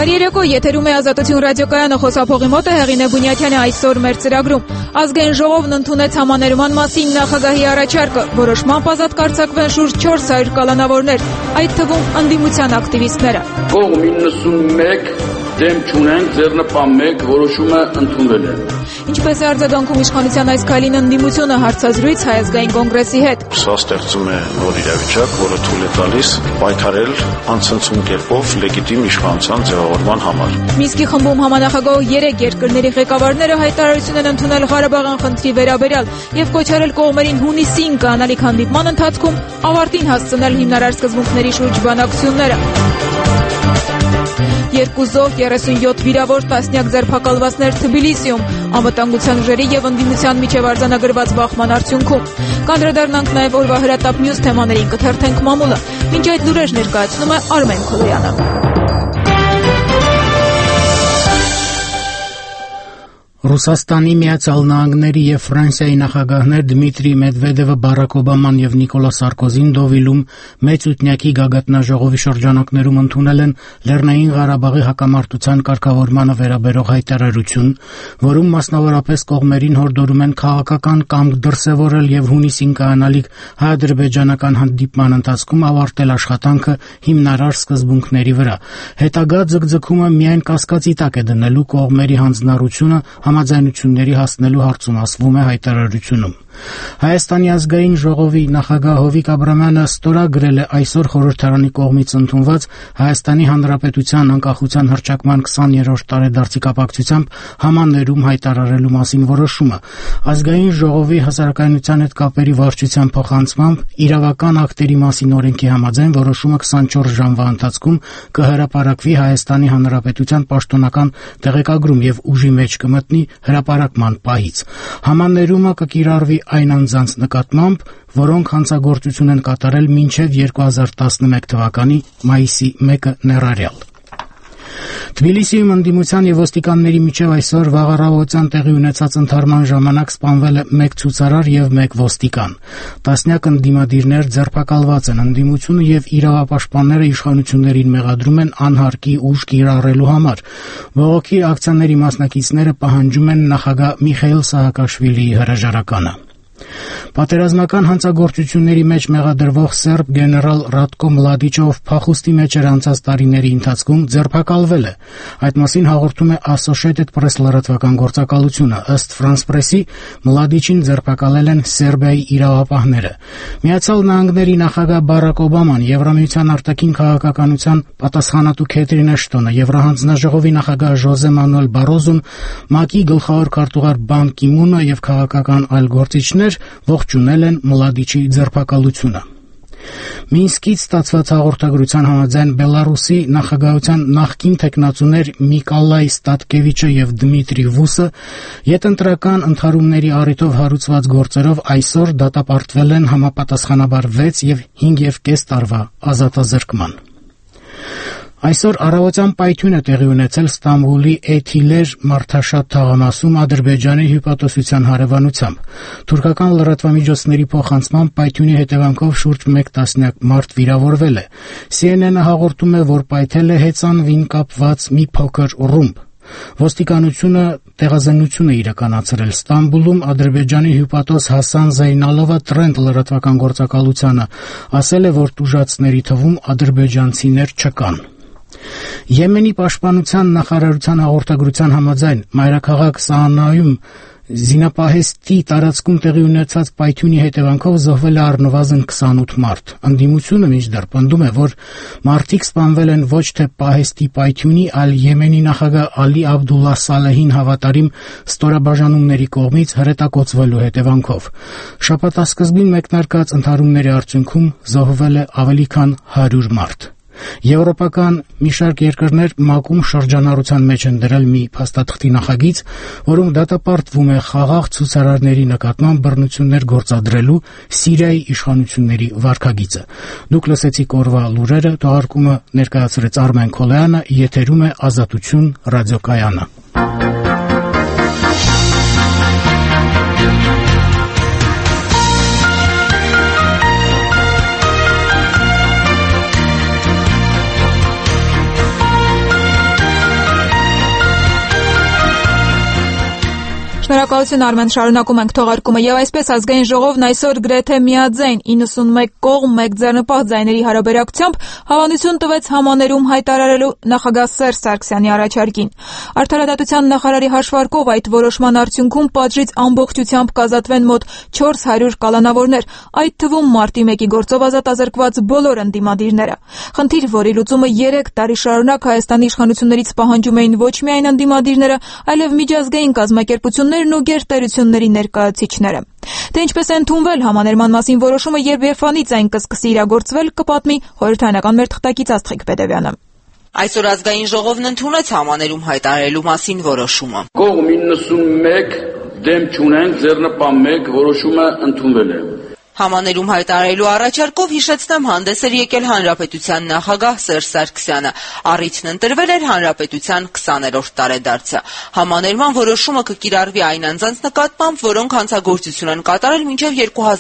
Բարի երեկո, եթերում է Ազատություն ռադիոկայանը, խոսափողի մոտ է Հեղինե Բունյաթյանը։ Այսօր մեր ծրագրում Ազգային ժողովն ընդունեց համաներման մասին նախագահի առաջարկը, որոշմամբ ազատ կարձակվեն շուրջ 400 կալանավորներ, այդ թվում ընդդիմության ակտիվիստները։ Կողմ 91 դեմ չունենք, ձեռնպահ 1 որոշումը ընդունվել է։ Ինչպես է արձագանքում իշխանության այս քայլին ընդդիմությունը, հարցազրույց Հայ ազգային կոնգրեսի հետ։ Սա ստեղծում է նոր իրավիճակ, որը թույլ է տալիս պայքարել անցնցում կերպով լեգիտիմ իշխանության ձևավորման համար։ Մինսկի խմբում համանախագահող 3 երկրների ղեկավարները հայտարարություն են ընդունել Ղարաբաղյան խնդրի վերաբերյալ եւ կոչարել կողմերին հունիսին կանալիք հանդիպման ընթացքում ավարտին հասցնել հիմնարար սկզբունքների շուրջ բանակցությունները։ 2 զոհ, 37 վիրավոր, տասնյակ ձերբակալվածներ Թբիլիսիում, անվտանգության ուժերի եւ ընդդիմության միջև արձանագրված բախման արդյունքում։ Կանդրադառնանք նաեւ օրվա հրատապ մյուս թեմաներին, կթերթենք մամուլը։ Մինչ այդ լուրեր ներկայացնում է Արմեն Քոլոյանը։ Ռուսաստանի, Միացյալ Նահանգների եւ Ֆրանսիայի նախագահներ Դմիտրի Մեդվեդևը, Բարակ Օբաման եւ Նիկոլա Սարկոզին Դովիլում մեծ ութնյակի գագաթնաժողովի շրջանակներում ընդունել են Լեռնային Ղարաբաղի հակամարտության կարգավորմանը վերաբերող հայտարարություն, որում մասնավորապես կողմերին հորդորում են քաղաքական կամք դրսևորել եւ հունիսին կայանալիք հայ-ադրբեջանական հանդիպման ընթացքում ավարտել աշխատանքը հիմնարար սկզբունքների վրա։ Հետագա ձգձգումը միայն կասկածի տակ է դնելու կողմերի հանձնառությունը համաձայնությունների հասնելու հարցում, ասվում է հայտարարությունում։ Հայաստանի ազգային ժողովի նախագահ Հովիկ Աբրամյանը ստորագրել է այսօր խորհրդարանի կողմից ընդունված Հայաստանի Հանրապետության անկախության հռչակման 20-րդ տարեդարձի կապակցությամբ համաներում հայտարարելու մասին որոշումը։ Ազգային ժողովի հասարակայնության հետ կապերի վարչության փոխանցմամբ իրավական ակտերի մասին օրենքի համաձայն որոշումը 24 ժամվա ընթացքում կհրապարակվի Հայաստանի Հանրապետության պաշտոնական տեղեկագրում եւ ուժի մեջ կմտնի հրապարակման պահից։ Համաներումը կկիրառվի այն անձանց նկատմամբ, որոնք հանցագործություն են կատարել մինչև 2011 թվականի մայիսի 1-ը ներառյալ։ Թբիլիսիում ընդդիմության եւ ոստիկանների միջև այսօր վաղառավոտյան տեղի ունեցած ընդհարման ժամանակ սպանվել է 1 ցուցարար եւ 1 ոստիկան։ Տասնյակ ընդդիմադիրներ ձերբակալված են, ընդդիմությունը եւ իրավապաշտպանները իշխանություններին մեղադրում են անհարկի ուժ կիրառելու համար։ Բողոքի ակցիաների մասնակիցները պահանջում են նախագահ Միխայիլ Սահակաշվիլիի հրաժարականը։ Պատերազմական հանցագործությունների մեջ մեղադրվող սերբ գեներալ Ռատկո Մլադիչով փախուստի մեջ էր անցած տարիների ընթացքում ձերբակալվել է։ Այդ մասին հաղորդում է Associated Press լրատվական գործակալությունը։ Ըստ France Press-ի Մլադիչին ձերբակալել են Սերբիայի իրավապահները։ Միացյալ Նահանգների նախագահ Բարակ Օբաման, Եվրամիության արտաքին քաղաքականության պատասխանատու Քեթրին Էշտոնը, Եվրահանձնաժողովի նախագահ Ժոզե Մանուել Բարոզոն, ՄԱԿ-ի գլխավոր քարտուղար Բան Կի Մունը եւ քաղաքական այլ գործիչներ ողջունել են Մլադիչի ձերբակալությունը։ Մինսկից ստացված հաղորդագրության համաձայն Բելարուսի նախագահության նախկին տեխնացուներ Նիկոլայ Ստատկևիչը եւ Դմիտրի Վուսը յետընտրական ընդհարումների առիթով հարուցված գործերով այսօր դատապարտվել են համապատասխանաբար 6 եւ 5.5 տարվա ազատազրկման։ Այսօր առավոտյան պայթյուն է տեղի ունեցել Ստամբուլի Էթիլեր մարդաշատ թաղամասում Ադրբեջանի հյուպատոսության հարևանությամբ։ Թուրքական լրատվամիջոցների փոխանցմամբ պայթյունի հետևանքով շուրջ 1 տասնյակ մարդ վիրավորվել է։ CNN-ը հաղորդում է, որ պայթել է հեծանվին կապված մի փոքր ռումբ։ Ոստիկանությունը տեղազնություն է իրականացրել Ստամբուլում Ադրբեջանի հյուպատոս Հասան Զեյնալովը Trend լրատվական գործակալությանը ասել է, որ տուժածների թվում ադրբեջանցիներ չկան։ Եմենի պաշտպանության նախարարության հաղորդագրության համաձայն մայրաքաղաք Սաանայում զինապահեստի տարածքում տեղի ունեցած պայթյունի հետևանքով զոհվել է առնվազն 28 մարդ։ Ընդդիմությունը մինչդեռ պնդում է, որ մարդիկ սպանվել են ոչ թե պահեստի պայթյունի, այլ Եմենի նախագահ Ալի Աբդուլլա Սալեհին հավատարիմ ստորաբաժանումների կողմից հրետակոծվելու հետևանքով։ Շաբաթասկզբին մեկնարկած ընդհարումների արդյունքում զոհվել է ավելի քան 100 մարդ։ Եվրոպական մի շարք երկրներ ՄԱԿ-ում շրջանառության մեջ են դրել մի փաստաթղթի նախագիծ, որում դատապարտվում է խաղաղ ցուցարարների նկատմամբ բռնություններ գործադրելու Սիրիայի իշխանությունների վարքագիծը։ Դուք լսեցիք օրվա լուրերը, թողարկումը ներկայացրեց Արմեն Քոլոյանը, եթերում է Ազատություն ռադիոկայանը։ Շնորհակալություն Արմեն, շարունակում ենք թողարկումը եւ այսպես ազգային ժողովն այսօր գրեթե միաձայն 91 կողմ 1 ձեռնպահ ձայների հարաբերակցությամբ հավանություն տվեց համաներում հայտարարելու նախագահ Սերժ Սարգսյանի առաջարկին։ Արդարադատության նախարարի հաշվարկով այդ որոշման արդյունքում պատժից ամբողջությամբ կազատվեն մոտ 400 կալանավորներ, այդ թվում մարտի 1-ի գործով ազատազրկված բոլոր ընդդիմադիրները։ Խնդիր, որի լուծումը 3 տարի շարունակ Հայաստանի իշխանություններից պահանջում էին ոչ միայն ընդդիմադիրները, այլև միջազգային կազմակերպություններն ու գերտերությունների ներկայացուցիչները։ Թե ինչպես է ընդունվել համաներման մասին որոշումը, երբ Եվանից այն կսկսի իրագործվել, կպատմի խորհրդարանական մեր թղթակից Աստղիկ Պետևյանը։ Այսօր ազգային ժողովն ընդունեց համաներում հայտարարելու մասին որոշումը։ Կողմ 91 դեմ չունենք, ձեռնպահ 1 որոշումը ընդունվել է։ Համաներում հայտարարելու առաջարկով հիշեցնեմ հանդես էր եկել Հանրապետության նախագահ Սերժ Սարգսյանը։ Առիթն ընտրվել էր Հանրապետության 20-րդ տարեդարձը։ Համաներման որոշումը կկիրառվի այն անձանց նկատմամբ, որոնք հանցագործություն են կատարել մինչև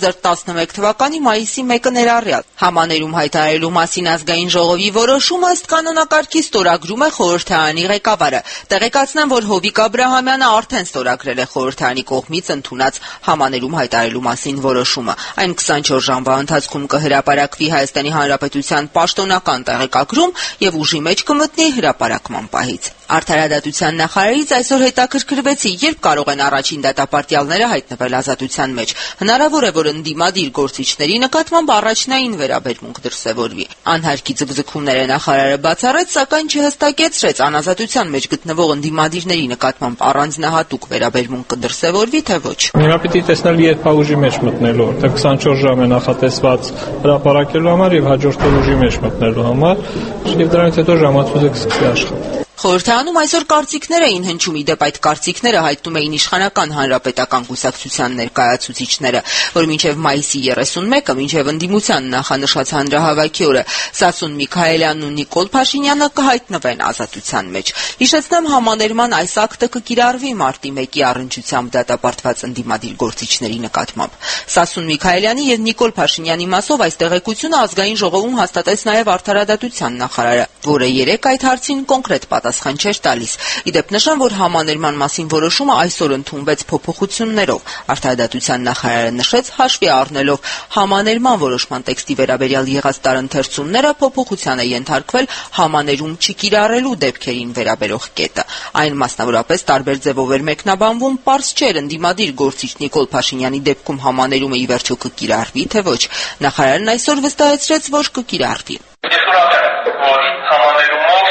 2011 թվականի մայիսի 1-ը ներառյալ։ Համաներում հայտարարելու մասին ազգային ժողովի որոշումը ըստ կանոնակարգի ստորագրում է խորհրդարանի ղեկավարը։ Տեղեկացնեմ, որ Հովիկ Աբրահամյանը արդեն ստորագրել է խորհրդարանի կողմից ընդունած համաներում հայտարարելու մասին որոշումը։ Այն 24 ժամվա ընթացքում կհրապարակվի Հայաստանի Հանրապետության պաշտոնական տեղեկագրում եւ ուժի մեջ կմտնի հրապարակման պահից։ Արդարադատության նախարարից այսօր հետաքրքրվեցի, երբ կարող են առաջին դատապարտյալները հայտնվել ազատության մեջ։ Հնարավոր է, որ ընդդիմադիր գործիչների նկատմամբ առաջնային վերաբերմունք դրսևորվի։ Անհարկի ձգձգումները նախարարը բացառեց, սակայն չհստակեցրեց անազատության մեջ գտնվող ընդդիմադիրների նկատմամբ առանձնահատուկ վերաբերմունք կդրսևորվի, թե ոչ։ Նրա պիտի տեսնել երբ ուժի մեջ մտնելու, թե 24 ժամ է նախատեսված հրապարակելու համար եւ հաջորդ ուժի մեջ մտնելու համար, եւ դրանից հետո ժամացույցը կսկսի աշխատել։ Խորհրդարանում այսօր կարծիքներ էին հնչում, իդեպ այդ կարծիքները հայտնում էին իշխանական հանրապետական կուսակցության ներկայացուցիչները, որ մինչև մայիսի 31-ը, մինչև ընդդիմության նախանշած հանրահավաքի օրը, Սասուն Միքայելյանն ու Նիկոլ Փաշինյանը կհայտնվեն ազատության մեջ։ Հիշեցնեմ, համաներման այս ակտը կկիրառվի մարտի 1-ի առնչությամբ դատապարտված ընդդիմադիր գործիչների նկատմամբ։ Սասուն Միքայելյանի եւ Նիկոլ Փաշինյանի մասով այս տեղեկությունը ազգային ժողովում հաստատեց նաեւ արդարադատության նախարարը, որը երեկ այդ հարցին կոնկրետ պատասխան չէր տալիս։ Իդեպ նշեմ, որ համաներման մասին որոշումը այսօր ընդունվեց փոփոխություններով։ Արդարադատության նախարարը նշեց, հաշվի առնելով համաներման որոշման տեքստի վերաբերյալ եղած տարընթերցումները, փոփոխության է ենթարկվել համաներում չկիրառելու դեպքերին վերաբերող կետը։ Այն մասնավորապես տարբեր ձևով էր մեկնաբանվում, պարզ չէր ընդդիմադիր գործիչ Նիկոլ Փաշինյանի դեպքում համաներումը ի վերջո կկիրառվի, թե ոչ։ Նախարարն այսօր վստահեցրեց, որ կկիրառվի։ Ես ուրախ եմ, որ համաներումով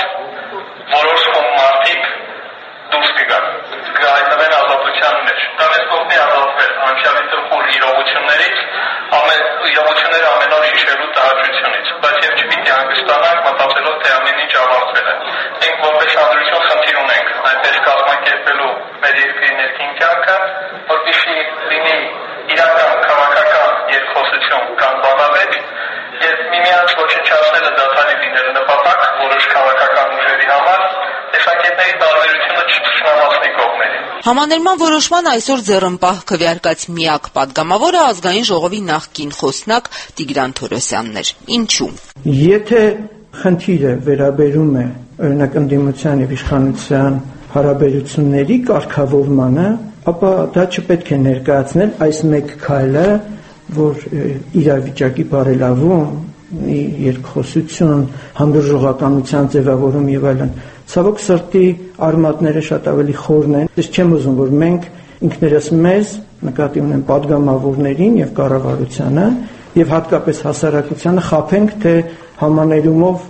որոշվում մարդիկ դուրս կգան, կհայտնվեն ազատության մեջ։ Դա մեզ կողմի ազատվել անցյալի տխուր իրողություններից, իրողությունները ամեն օր հիշելու տհաճությունից, բայց եւ չպիտի հանգստանանք մտածելով, թե ամեն ինչ ավարտվել է։ Մենք որպես հանրություն խնդիր ունենք այնպես կազմակերպելու մեր երկրի ներքին կյանքը, որպեսզի լինի իրական քաղաքական երկխոսություն կամ բանավեճ, եւ միմյանց ոչնչացնելը դադարի լինելու նպատակ որոշ քաղաքական ուժերի համար տեսակետների տարբերությունը չթշնամացնի կողմերի։ Համաներման որոշման այսօր ձեռնպահ քվեարկած միակ падգամավորը ազգային ժողովի նախկին խոսնակ Տիգրան Թորոսյանն էր։ Ինչու՞։ Եթե խնդիրը վերաբերում է օրինակ ընդդիմության եւ իշխանության հարաբերությունների կարգավորմանը, ապա դա չպետք է ներկայացնել այս մեկ քայլը, որ իրավիճակի բարելավում, երկխոսություն, հանդուրժողականության ձևավորում եւ այլն։ Ցավոք սրտի արմատները շատ ավելի խորն են։ Ես չեմ ուզում, որ մենք ինքներս մեզ նկատի ունենք падգամավորներին եւ կառավարությանը եւ հատկապես հասարակությանը խաբենք, թե համաներումով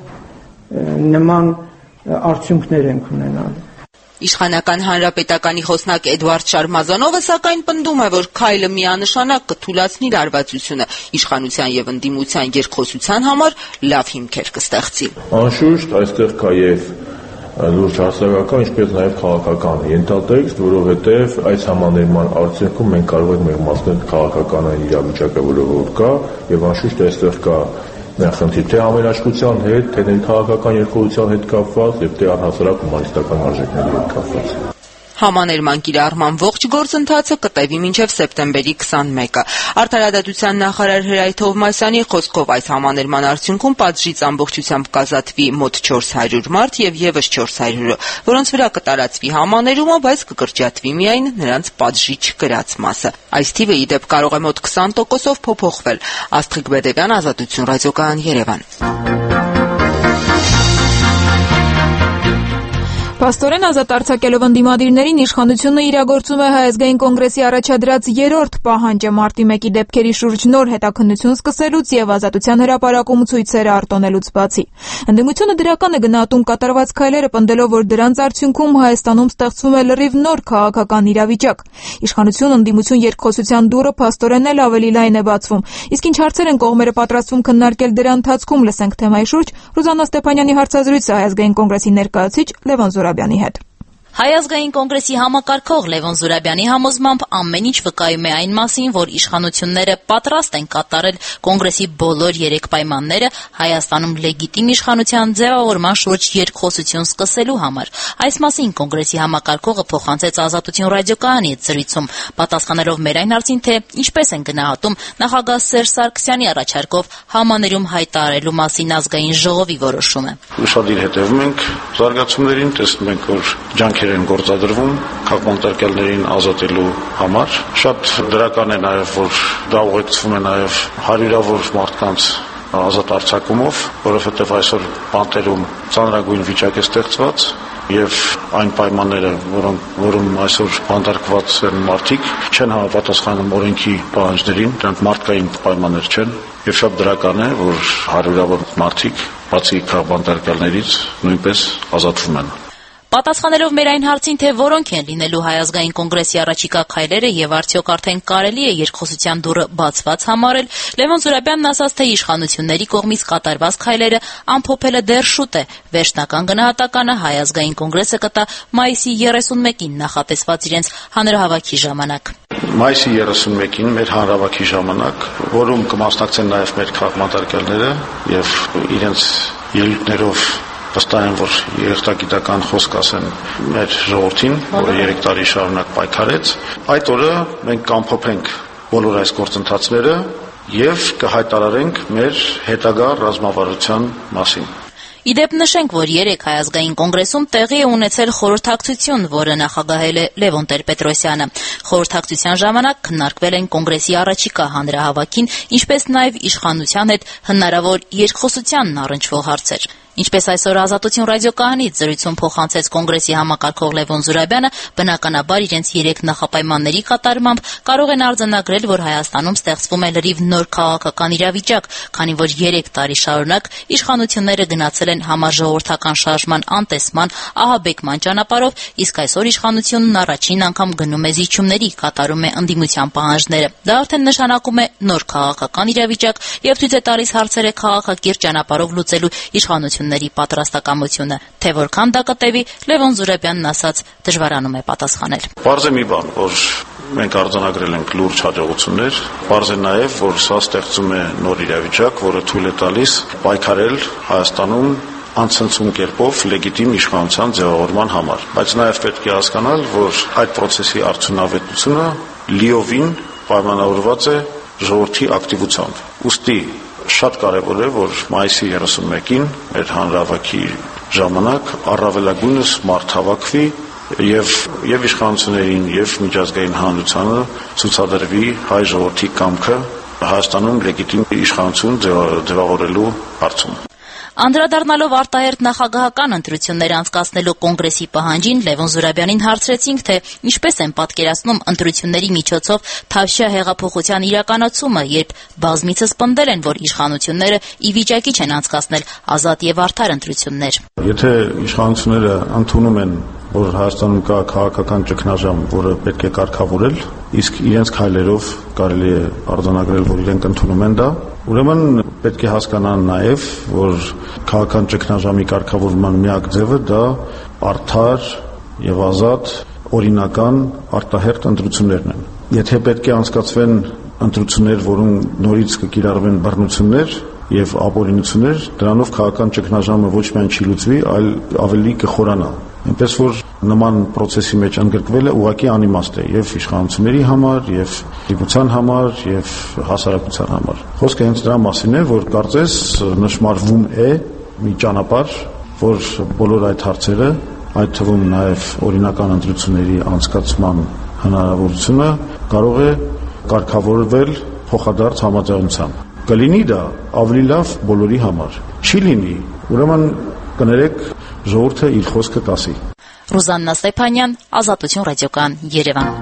նման արդյունքներ ենք ունենալու։ Իշխանական հանրապետականի խոսնակ Էդվարդ Շարմազանովը սակայն պնդում է, որ քայլը միանշանակ կթուլացնի լարվածությունը, իշխանության եւ ընդդիմության երկխոսության համար լավ հիմքեր կստեղծի։ Անշուշտ այստեղ կա եւ լուրջ հասարակական, ինչպես նաեւ քաղաքական ենթատեքստ, որովհետեւ այս համաներման արդյունքում մենք կարող ենք մեղմացնել քաղաքական իրավիճակը, որը կա, եւ անշուշտ այստեղ կա խնդիր թե ամենաշխության հետ, թե ներքաղաքական երկխոսության հետ կապված եւ թե առհասարակ հումանիստական արժեքների հետ կապված։ Համաներման կիրառման ողջ գործընթացը կտևի մինչև սեպտեմբերի 21-ը։ Արդարադատության նախարար Հրայր Թովմասյանի խոսքով այս համաներման արդյունքում պատժից ամբողջությամբ կազատվի մոտ 400 մարդ եւ եւս 400-ը, որոնց վրա կտարածվի համաներումը, բայց կկրճատվի միայն նրանց պատժի չկրած մասը։ Այս թիվը ի դեպ կարող է մոտ 20%-ով փոփոխվել։ Աստղիկ Բեդևյան, Ազատություն ռադիոկայան, Երևան։ Փաստորեն ազատ արձակելով ընդդիմադիրներին իշխանությունը իրագործում է Հայ ազգային կոնգրեսի առաջադրած երրորդ պահանջը մարտի 1-ի դեպքերի շուրջ նոր հետաքննություն սկսելուց եւ ազատության հրապարակում ցույցերը արտոնելուց բացի։ Ընդդիմությունը դրական է գնահատում կատարված քայլերը, պնդելով, որ դրանց արդյունքում Հայաստանում ստեղծվում է լրիվ նոր քաղաքական իրավիճակ։ Իշխանություն-ընդդիմություն երկխոսության դուռը փաստորեն էլ ավելի լայն է բացվում։ Իսկ ինչ հարցեր են կողմերը պատրաստվում քննարկել դրա ընթացքում, լսենք թեմայի շուրջ Ռուզաննա Ստեփանյանի հարցազրույցը Հայ ազգային կոնգրեսի ներկայացուցիչ Լևոն Զուրաբյանի հետ։ Հայ ազգային կոնգրեսի համակարգող Լևոն Զուրաբյանի համոզմամբ ամեն ինչ վկայում է այն մասին, որ իշխանությունները պատրաստ են կատարել կոնգրեսի բոլոր 3 պայմանները Հայաստանում լեգիտիմ իշխանության ձևավորման շուրջ երկխոսություն սկսելու համար։ Այս մասին կոնգրեսի համակարգողը փոխանցեց Ազատություն ռադիոկայանի զրույցում, պատասխանելով մեր այն հարցին, թե ինչպես են գնահատում նախագահ Սերժ Սարգսյանի առաջարկով համաներում հայտարարելու մասին ազգային ժողովի որոշումը։ Ուշադիր հետևում ենք զարգացումներին, տեսնում ենք, որ ջանքեր են գործադրվում քաղաքապետարներին ազատելու համար։ Շատ դրական է նաև, որ դա ուղեկցվում է նաև հարյուրավոր մարդկանց ազատ արձակումով, որովհետև այսօր բանտերում ծանրագույն վիճակ է ստեղծված եւ այն պայմանները, որում այսօր բանտարկված են մարդիկ, չեն համապատասխանում օրենքի պահանջներին, դրանք մարդկային պայմաններ չեն եւ շատ դրական է, որ հարյուրավոր մարդիկ բացի քաղաքապետարներից նույնպես ազատվում են։ Պատասխանելով մեր այն հարցին, թե որոնք են լինելու Հայ ազգային կոնգրեսի առաջիկա քայլերը եւ արդյոք արդեն կարելի է երկխոսության դուռը բացված համարել, Լևոն Զուրաբյանն ասաց, թե իշխանությունների կողմից կատարված քայլերը ամփոփելը դեռ շուտ է։ Վերջնական գնահատականը Հայ ազգային կոնգրեսը կտա մայիսի 31-ին նախատեսված իրենց հանրահավաքի ժամանակ։ Մայիսի 31-ին մեր հանրահավաքի ժամանակ, որում կմասնակցեն նաև մեր քաղաքապետարները եւ իրենց ելույթներով վստահ եմ, որ երախտագիտական խոսք ասեն մեր ժողովրդին, որը 3 տարի շարունակ պայքարեց, այդ օրը մենք կամփոփենք բոլոր այս գործընթացները եւ կհայտարարենք մեր հետագա ռազմավարության մասին։ Իդեպ նշենք, որ 3 Հայ ազգային կոնգրեսում տեղի է ունեցել խորհրդակցություն, որը նախագահել է Լևոն Տեր-Պետրոսյանը։ Խորհրդակցության ժամանակ քննարկվել են կոնգրեսի առաջիկա հանրահավաքին, ինչպես նաև իշխանության հետ հնարավոր երկխոսությանն առնչվող հարցեր։ Ինչպես այսօր Ազատություն ռադիոկայանից զրույցում փոխանցեց կոնգրեսի համակարգող Լևոն Զուրաբյանը, բնականաբար իրենց 3 նախապայմանների կատարմամբ կարող են արձանագրել, որ Հայաստանում ստեղծվում է լրիվ նոր քաղաքական իրավիճակ, քանի որ 3 տարի շարունակ իշխանությունները գնացել են համաժողովրդական շարժման անտեսման, ահաբեկման ճանապարհով, իսկ այսօր իշխանությունն առաջին անգամ գնում է զիջումների, կատարում է ընդդիմության պահանջները։ Դա արդեն նշանակում է նոր քաղաքական իրավիճակ եւ ցույց է տալիս հարցերը քաղաքակիրթ ճանապարհով լուծելու իշխանությունների պատրաստակամությունը, թե որքան դա կտևի, Լևոն Զուրաբյանն ասաց, դժվարանում է պատասխանել։ Պարզ է մի բան, որ մենք արձանագրել ենք լուրջ հաջողություններ, պարզ է նաև, որ սա ստեղծում է նոր իրավիճակ, որը թույլ է տալիս պայքարել Հայաստանում անցնցում կերպով լեգիտիմ իշխանության ձևավորման համար։ Բայց նաև պետք է հասկանալ, որ այդ process-ի արդյունավետությունը լիովին պայմանավորված է ժողովրդի ակտիվությամբ։ Ուստի շատ կարևոր է, որ մայիսի 31-ին մեր հանրահավաքի ժամանակ առավելագույնս մարդ հավաքվի եւ իշխանություններին եւ միջազգային հանրությանը ցուցադրվի հայ ժողովրդի կամքը Հայաստանում լեգիտիմ իշխանություն ձևավորելու հարցում։ Անդրադառնալով արտահերթ նախագահական ընտրություններ անցկացնելու կոնգրեսի պահանջին, Լևոն Զուրաբյանին հարցրեցինք, թե ինչպես են պատկերացնում ընտրությունների միջոցով Թավշյա հեղափոխության իրականացումը, երբ բազմիցս պնդել են, որ իշխանությունները ի վիճակի չեն անցկացնել ազատ եւ արդար ընտրություններ։ Եթե իշխանությունները ընդունում են, որ Հայաստանում կա քաղաքական ճգնաժամ, որը պետք է կարգավորել, իսկ իրենց քայլերով կարելի է արձանագրել, որ իրենք ընդունում են դա, ուրեմն պետք է հասկանան նաև, որ քաղաքական ճգնաժամի կարգավորման միակ ձևը դա արդար եւ ազատ օրինական արտահերթ ընտրություններն են։ Եթե պետք է անցկացվեն ընտրություններ, որոնք նորից կկիրառվեն բռնություններ, եւ ապօրինություններ, դրանով քաղաքական ճգնաժամը ոչ միայն չի լուծվի, այլ ավելի կխորանա։ Այնպես որ նման process-ի մեջ ընդգրկվելը ուղղակի անիմաստ է եւ իշխանությունների համար, եւ դիպության համար, եւ հասարակության համար։ Խոսքը հենց դրա մասին է, որ կարծես նշмарվում է մի ճանապարհ, որ բոլոր այդ հարցերը, այդ թվում նաեւ օրինական ընտրությունների անցկացման հնարավորությունը կարող է կարգավորվել փոխադարձ համաձայնությամբ։ Կլինի դա ավելի լավ բոլորի համար։ Չի լինի, ուրեմն կներեք ժողովուրդը իր խոսքը կասի։ Ռուզաննա Ստեփանյան, Ազատություն ռադիոկայան, Երևան։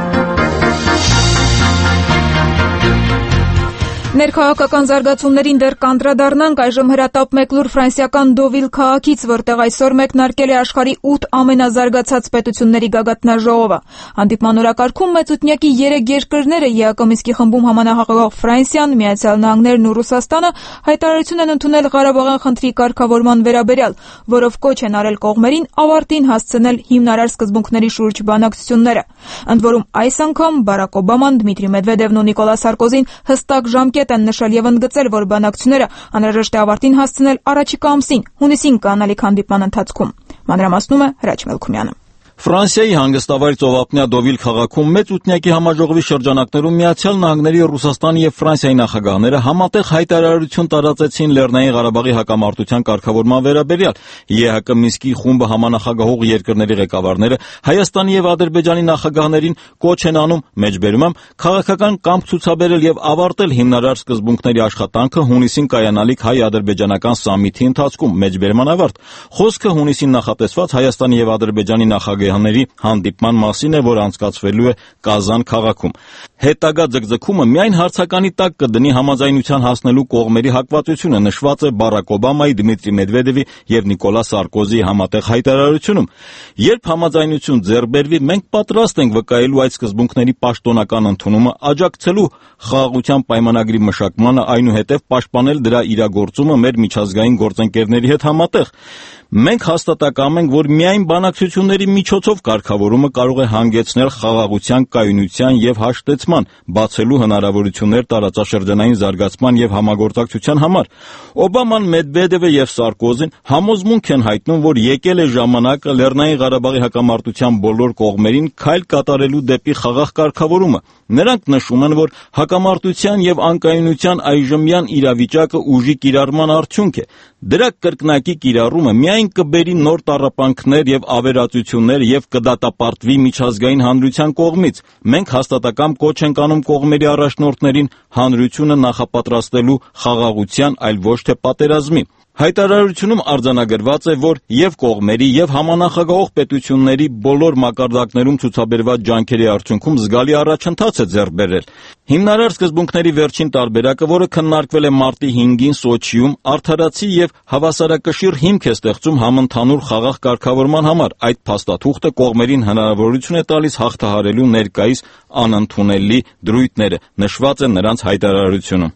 Ներքաղաքական զարգացումներին դեռ կանդրադառնանք, այժմ հրատապ մեկ լուր ֆրանսիական Դովիլ քաղաքից, որտեղ այսօր մեկնարկել է աշխարհի 8 ամենազարգացած պետությունների գագաթնաժողովը։ Հանդիպման օրակարգում մեծուտնակի 3 երկրները՝ ԵԱԿ Մինսկի խմբում համանախագահող Ֆրանսիան, Միացյալ Նահանգներն ու Ռուսաստանը հայտարարություն են ընդունել Ղարաբաղյան խնդրի կարգավորման վերաբերյալ, որով կոչ են արել կողմերին ավարտին հասցնել հիմնարար սկզբունքների շուրջ բանակցությունները։ Ընդ որում այս անգամ Բարակ Օբաման, Դմիտրի Մեդվեդևն ու Նիկոլա Սարկոզին հստակ ժամկետ են նշել եւ ընդգծել, որ բանակցությունները անհրաժեշտ է ավարտին հասցնել առաջիկա ամսին, հունիսին կանալիք հանդիպման ընթացքում։ Մանրամասնում է Հրաչ Մելքումյանը։ Ֆրանսիայի հանգստավայր ծովափնյա Դովիլ քաղաքում մեծ ութնյակի համաժողովի շրջանակներում Միացյալ Նահանգների, Ռուսաստանի եւ Ֆրանսիայի նախագահները համատեղ հայտարարություն տարածեցին Լեռնային Ղարաբաղի հակամարտության կարգավորման վերաբերյալ։ ԵԱՀԿ Մինսկի խումբը համանախագահող երկրների ղեկավարները Հայաստանի եւ Ադրբեջանի նախագահներին կոչ են անում, մեջբերում եմ, քաղաքական կամք ցուցաբերել եւ ավարտել հիմնարար սկզբունքների աշխատանքը հունիսին կայանալիք հայ-ադրբեջանական սամիթի ընթացքում, մեջբերման ավարտ։ Խոսքը հունիսին նախատեսված Հայաստանի եւ Ադրբեջանի նախագահների հանդիպման մասին է, որ անցկացվելու է Կազան քաղաքում։ Հետագա ձգձգումը միայն հարցականի տակ կդնի համաձայնության հասնելու կողմերի հակվածությունը, նշված է Բարակ Օբամայի, Դմիտրի Մեդվեդևի եւ Նիկոլա Սարկոզիի համատեղ հայտարարությունում։ Երբ համաձայնություն ձեռք բերվի, մենք պատրաստ ենք վկայելու այդ սկզբունքների պաշտոնական ընդունումը, աջակցելու խաղաղության պայմանագրի մշակմանը, այնուհետև պաշտպանել դրա իրագործումը մեր միջազգային գործընկերների հետ համատեղ։ Մենք հաստատակամ ենք, որ միայն բանակցությունների միջոցով կարգավորումը կարող է հանգեցնել խաղաղության, կայունության եւ հաշտեցման, բացելու հնարավորություններ տարածաշրջանային զարգացման եւ համագործակցության համար։ Օբաման, Մեդվեդևը եւ Սարկոզին համոզմունք են հայտնում, որ եկել է ժամանակը Լեռնային Ղարաբաղի հակամարտության բոլոր կողմերին քայլ կատարելու դեպի խաղաղ կարգավորումը։ Նրանք նշում են, որ հակամարտության եւ անկայունության այժմյան իրավիճակը ուժի կիրառման արդյունք է։ Դրա կրկնակի կիրառումը միայն կբերի նոր տառապանքներ եւ ավերածություններ եւ կդատապարտվի միջազգային հանրության կողմից։ Մենք հաստատակամ կոչ ենք անում կողմերի առաջնորդներին հանրությունը նախապատրաստելու խաղաղության, այլ ոչ թե պատերազմի։ Հայտարարությունում արձանագրված է, որ եւ կողմերի եւ համանախագահող պետությունների բոլոր մակարդակներում ցուցաբերված ջանքերի արդյունքում զգալի առաջընթաց է ձեռք բերել։ Հիմնարար սկզբունքների վերջին տարբերակը, որը քննարկվել է մարտի 5-ին Սոչիում, արդարացի եւ հավասարակշիռ հիմք է ստեղծում համընդհանուր խաղաղ կարգավորման համար։ Այդ փաստաթուղթը կողմերին հնարավորություն է տալիս հաղթահարելու ներկայիս անընդունելի դրույթները, նշված է նրանց հայտարարությունում։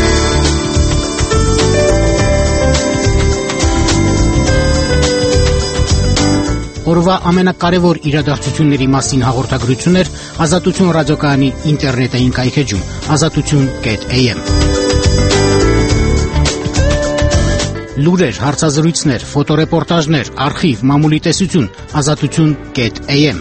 Օրվա ամենակարևոր իրադարձությունների մասին հաղորդագրություններ Ազատություն ռադիոկայանի ինտերնետային կայքեջում azatutun.am Լուրեր, հարցազրույցներ, ֆոտոռեպորտաժներ, արխիվ, մամուլի տեսություն azatutun.am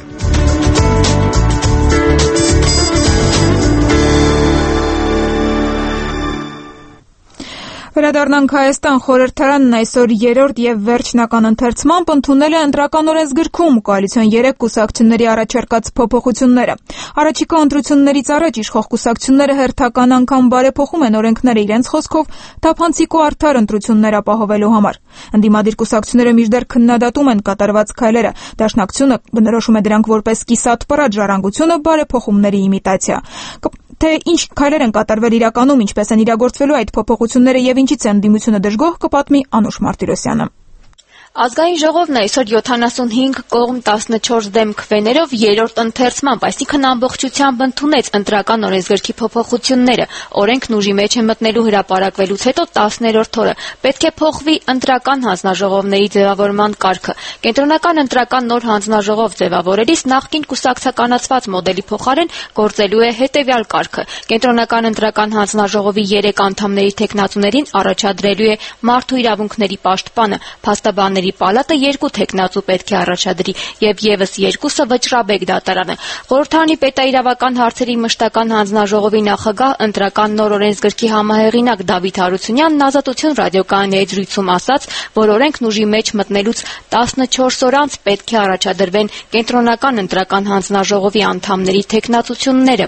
Վերադառնանք Հայաստան, խորհրդարանն այսօր երրորդ եւ վերջնական ընթերցմամբ ընդունել է ընտրական օրենսգրքում կոալիցիոն 3 կուսակցությունների առաջարկած փոփոխությունները։ Առաջիկա ընտրություններից առաջ իշխող կուսակցությունները հերթական անգամ բարեփոխում են օրենքները իրենց խոսքով թափանցիկ ու արդար ընտրություններ ապահովելու համար։ Ընդդիմադիր կուսակցությունները մինչդեռ քննադատում են կատարված քայլերը։ Դաշնակցությունը բնորոշում է դրանք որպես կիսատ-պռատ ժառանգությունը, բարեփոխումների իմիտացիա։ Թե ինչ քայլեր են կատարվել իրականում, ինչպես են իրագործվելու այդ փոփոխությունները եւ ինչից է ընդդիմությունը դժգոհ, կպատմի Անուշ Մարտիրոսյանը։ Ազգային ժողովն այսօր 75 կողմ 14 դեմ քվեներով երրորդ ընթերցմամբ, այսինքն ամբողջությամբ ընդունեց ընտրական օրենսգրքի փոփոխությունները։ Օրենքն ուժի մեջ է մտնելու հրապարակվելուց հետո 10-րդ օրը պետք է փոխվի ընտրական հանձնաժողովների ձևավորման կարգը։ Կենտրոնական ընտրական նոր հանձնաժողով ձևավորելիս նախկին կուսակցականացված մոդելի փոխարեն գործելու է հետևյալ կարգը։ Կենտրոնական ընտրական հանձնաժողովի 3 անդամների թեկնածուներին առաջադրելու է մարդու իրավունքների պաշտպանը, փաստաբանների պալատը 2 թեկնածու պետք է առաջադրի եւ եւս 2-ը վճռաբեկ դատարանը։ Խորհրդարանի պետաիրավական հարցերի մշտական հանձնաժողովի նախագահ ընտրական նոր օրենսգրքի համահեղինակ Դավիթ Հարությունյանն Ազատություն ռադիոկայանի հետ զրույցում ասաց, որ օրենքն ուժի մեջ մտնելուց 14 օր անց պետք է առաջադրվեն կենտրոնական ընտրական հանձնաժողովի անդամների թեկնածությունները։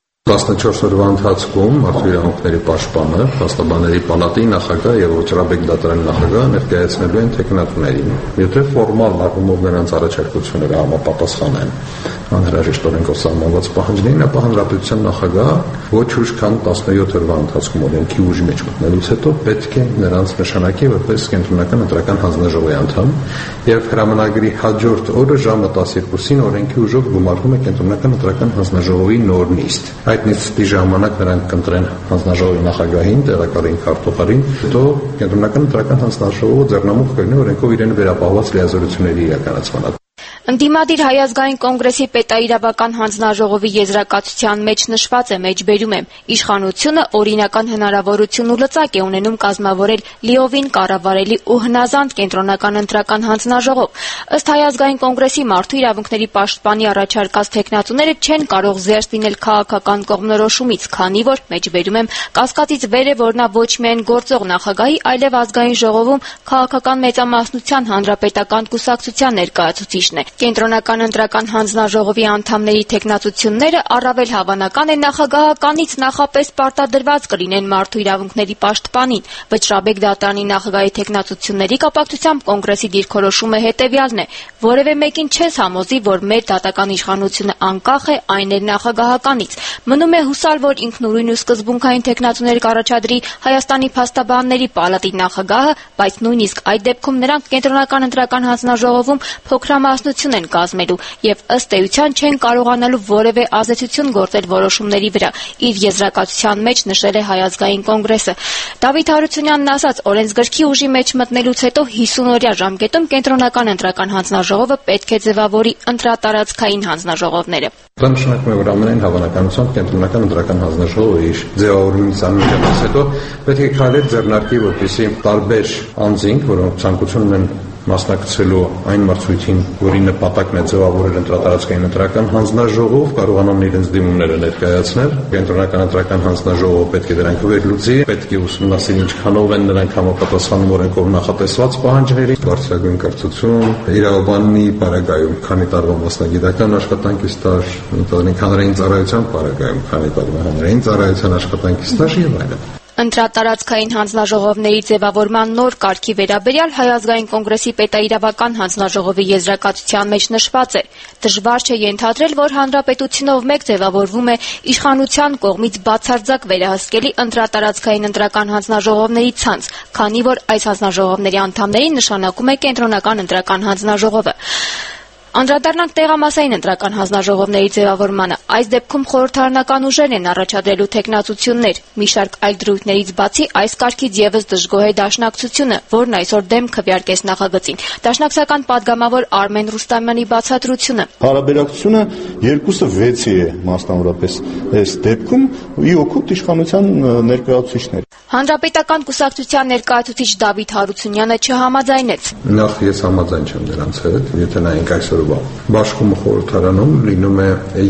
14 օրվա ընթացքում մարդու իրավունքների պաշտպանը, փաստաբանների պալատի նախագահ եւ վճռաբեկ դատարանի նախագահը ներկայացնելու են թեկնածուներին։ Եթե ֆորմալ առումով նրանց առաջարկությունները համապատասխան են անհրաժեշտ օրենքով սահմանված պահանջներին, ապա հանրապետության նախագահը ոչ ուշ քան 17 օրվա ընթացքում օրենքի ուժի մեջ մտնելուց հետո պետք է նրանց նշանակի որպես կենտրոնական ընտրական հանձնաժողովի անդամ եւ հրամանագրի հաջորդ օրը ժամը 12-ին օրենքի ուժով գումարվում է կենտրոնական ընտրական հանձնաժողովի նոր նիստ։ Այդ նիստի ժամանակ նրանք կընտրեն հանձնաժողովի նախագահին, տեղակալին, քարտուղարին, հետո կենտրոնական ընտրական հանձնաժողովը ձեռնամուխ կգտնի օրենքով իրեն վերապահված լիազորությունների իրականացմանը։ Ընդդիմադիր Հայ ազգային կոնգրեսի պետաիրավական հանձնաժողովի եզրակացության մեջ նշված է, մեջբերում եմ, իշխանությունը օրինական հնարավորություն ու լծակ է ունենում կազմավորել լիովին կառավարելի ու հնազանդ կենտրոնական ընտրական հանձնաժողով։ Ըստ Հայ ազգային կոնգրեսի մարդու իրավունքների պաշտպանի առաջարկած թեկնածուները չեն կարող զերծ լինել քաղաքական կողմնորոշումից, քանի որ, մեջբերում եմ, կասկածից վեր է, որ նա ոչ միայն գործող նախագահի, այլև ազգային ժողովում քաղաքական մեծամասնության հանրապետական կուսակցության ներկայացուցիչն է։ Կենտրոնական ընտրական հանձնաժողովի անդամների թեկնածությունները առավել հավանական է նախագահականից նախապես պարտադրված կլինեն մարդու իրավունքների պաշտպանին։ Վճռաբեկ դատարանի նախագահի թեկնածությունների կապակցությամբ կոնգրեսի դիրքորոշումը հետևյալն է. որևէ մեկին չես համոզի, որ մեր դատական իշխանությունը անկախ է, այն էլ նախագահականից։ Մնում է հուսալ, որ ինքնուրույն ու սկզբունքային թեկնածուներ կառաջադրի Հայաստանի փաստաբանների պալատի նախագահը, բայց նույնիսկ այդ դեպքում նրանք կենտրոնական ընտրական հանձնաժողովում փոքրամասնություն են կազմելու եւ ըստ էության չեն կարողանալու որևէ ազդեցություն գործել որոշումների վրա, իր եզրակացության մեջ նշել է Հայ ազգային կոնգրեսը։ Դավիթ Հարությունյանն ասաց, օրենսգրքի ուժի մեջ մտնելուց հետո 50-օրյա ժամկետում կենտրոնական ընտրական հանձնաժողովը պետք է ձևավորի ընտրատարածքային հանձնաժողովները։ Դա նշանակում է, որ ամենայն հավանականությամբ կենտրոնական ընտրական հանձնաժողովը իր ձևավորումից անմիջապես հետո պետք է քայլեր ձեռնարկի, որպեսզի տարբեր անձինք, որոնք ցանկություն ունեն մասնակցելու այն մրցույթին, որի նպատակն է ձևավորել ընտրատարածքային ընտրական հանձնաժողով, կարողանան իրենց դիմումները ներկայացնել։ Կենտրոնական ընտրական հանձնաժողովը պետք է դրանք վերլուծի, պետք է ուսումնասիրի ինչքանով են նրանք համապատասխանում օրենքով նախատեսված պահանջներին, բարձրագույն կրթություն, իրավաբանի պարագայում քանի տարվա մասնագիտական աշխատանքի ստաժ, հանրային ծառայության պարագայում քանի տարվա հանրային ծառայության աշխատանքի ստաժ եւ այլն։ Ընտրատարածքային հանձնաժողովների ձևավորման նոր կարգի վերաբերյալ Հայ ազգային կոնգրեսի պետաիրավական հանձնաժողովի եզրակացության մեջ նշված է. դժվար չէ ենթադրել, որ հանրապետությունով մեկ ձևավորվում է իշխանության կողմից բացարձակ վերահսկելի ընտրատարածքային ընտրական հանձնաժողովների ցանց, քանի որ այս հանձնաժողովների անդամներին նշանակում է կենտրոնական ընտրական հանձնաժողովը։ Անդրադառնանք տեղամասային ընտրական հանձնաժողովների ձևավորմանը։ Այս դեպքում խորհրդարանական ուժերն են առաջադրելու թեկնածություններ։ Մի շարք այլ դրույթներից բացի այս կարգից եւս դժգոհ է Դաշնակցությունը, որն այսօր դեմ քվեարկեց նախագծին։ Դաշնակցական падգամավոր Արմեն Ռուստամյանի բացատրությունը. Հարաբերակցությունը 2-6-ի է մասնավորապես այս դեպքում ի օգուտ իշխանության ներկայացուցիչներ։ Հանրապետական կուսակցության ներկայացուցիչ Դավիթ Հարությունյանը չհամաձայնեց։ Նախ ես համաձայն չեմ դրանց հետ, եթե նայենք այսօրվա բաշխումը խորհրդարանում լինում է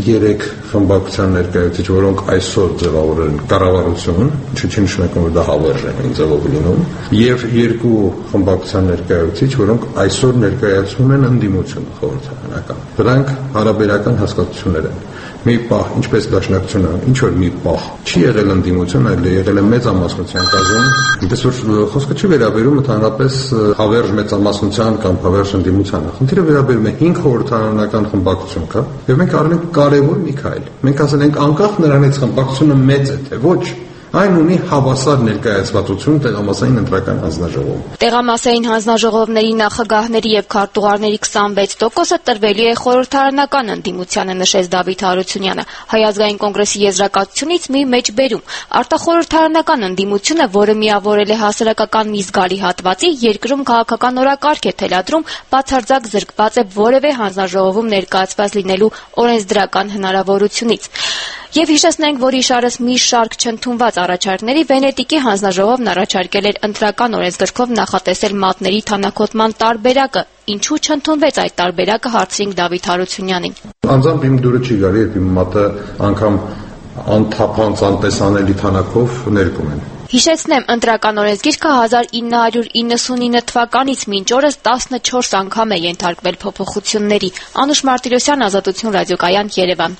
3 խմբակցության ներկայացուցիչ, որոնք այսօր ձևավորել են կառավարություն, ինչը չի նշանակում, որ դա հավերժ է այն ձևով լինում, եւ 2 խմբակցության ներկայացուցիչ, որոնք այսօր ներկայացնում են ընդդիմություն խորհրդարանական։ Դրանք հարաբերական հասկացություններ են։ Մի պահ, ինչպես Դաշնակցությունը, ինչ որ մի պահ չի եղել ընդդիմություն, այլ եղել է մեծամասնության կազմ, այնպես որ խոսքը չի վերաբերում ընդհանրապես հավերժ մեծամասնության կամ հավերժ ընդդիմությանը։ Խնդիրը վերաբերում է 5 խորհրդարանական խմբակցություն կա, եւ մենք արել ենք կարևոր մի քայլ։ Մենք ասել ենք անկախ նրանից խմբակցությունը մեծ է թե ոչ, այն ունի հավասար ներկայացվածություն տեղամասային ընտրական հանձնաժողովում։ Տեղամասային հանձնաժողովների նախագահների եւ քարտուղարների 26%-ը տրվելու է խորհրդարանական ընդդիմությանը, նշեց Դավիթ Հարությունյանը։ Հայ ազգային կոնգրեսի եզրակացությունից մի մեջբերում. արտախորհրդարանական ընդդիմությունը, որը միավորել է հասարակական մի զգալի հատվածի, երկրում քաղաքական օրակարգ է թելադրում, բացարձակ զրկված է որևէ հանձնաժողովում ներկայացված լինելու օրենսդրական հնարավորությունից։ Եվ հիշեցնենք, որ իշարս մի շարք չընդունված առաջարկների Վենետիկի հանձնաժողովն առաջարկել էր ընտրական օրենսգրքով նախատեսել մատների թանաքոտման տարբերակը։ Ինչու չընդունվեց այդ տարբերակը, հարցրինք Դավիթ Հարությունյանին։ Անձամբ իմ դուրը չի գալի, երբ իմ մատը անգամ անթափանց անտեսանելի թանակով ներկում են։ Հիշեցնեմ, ընտրական օրենսգիրքը 1999 թվականից մինչ օրս 14 անգամ է ենթարկվել փոփոխությունների։ Անուշ Մարտիրոսյան, Ազատություն ռադիոկայան, Երևան։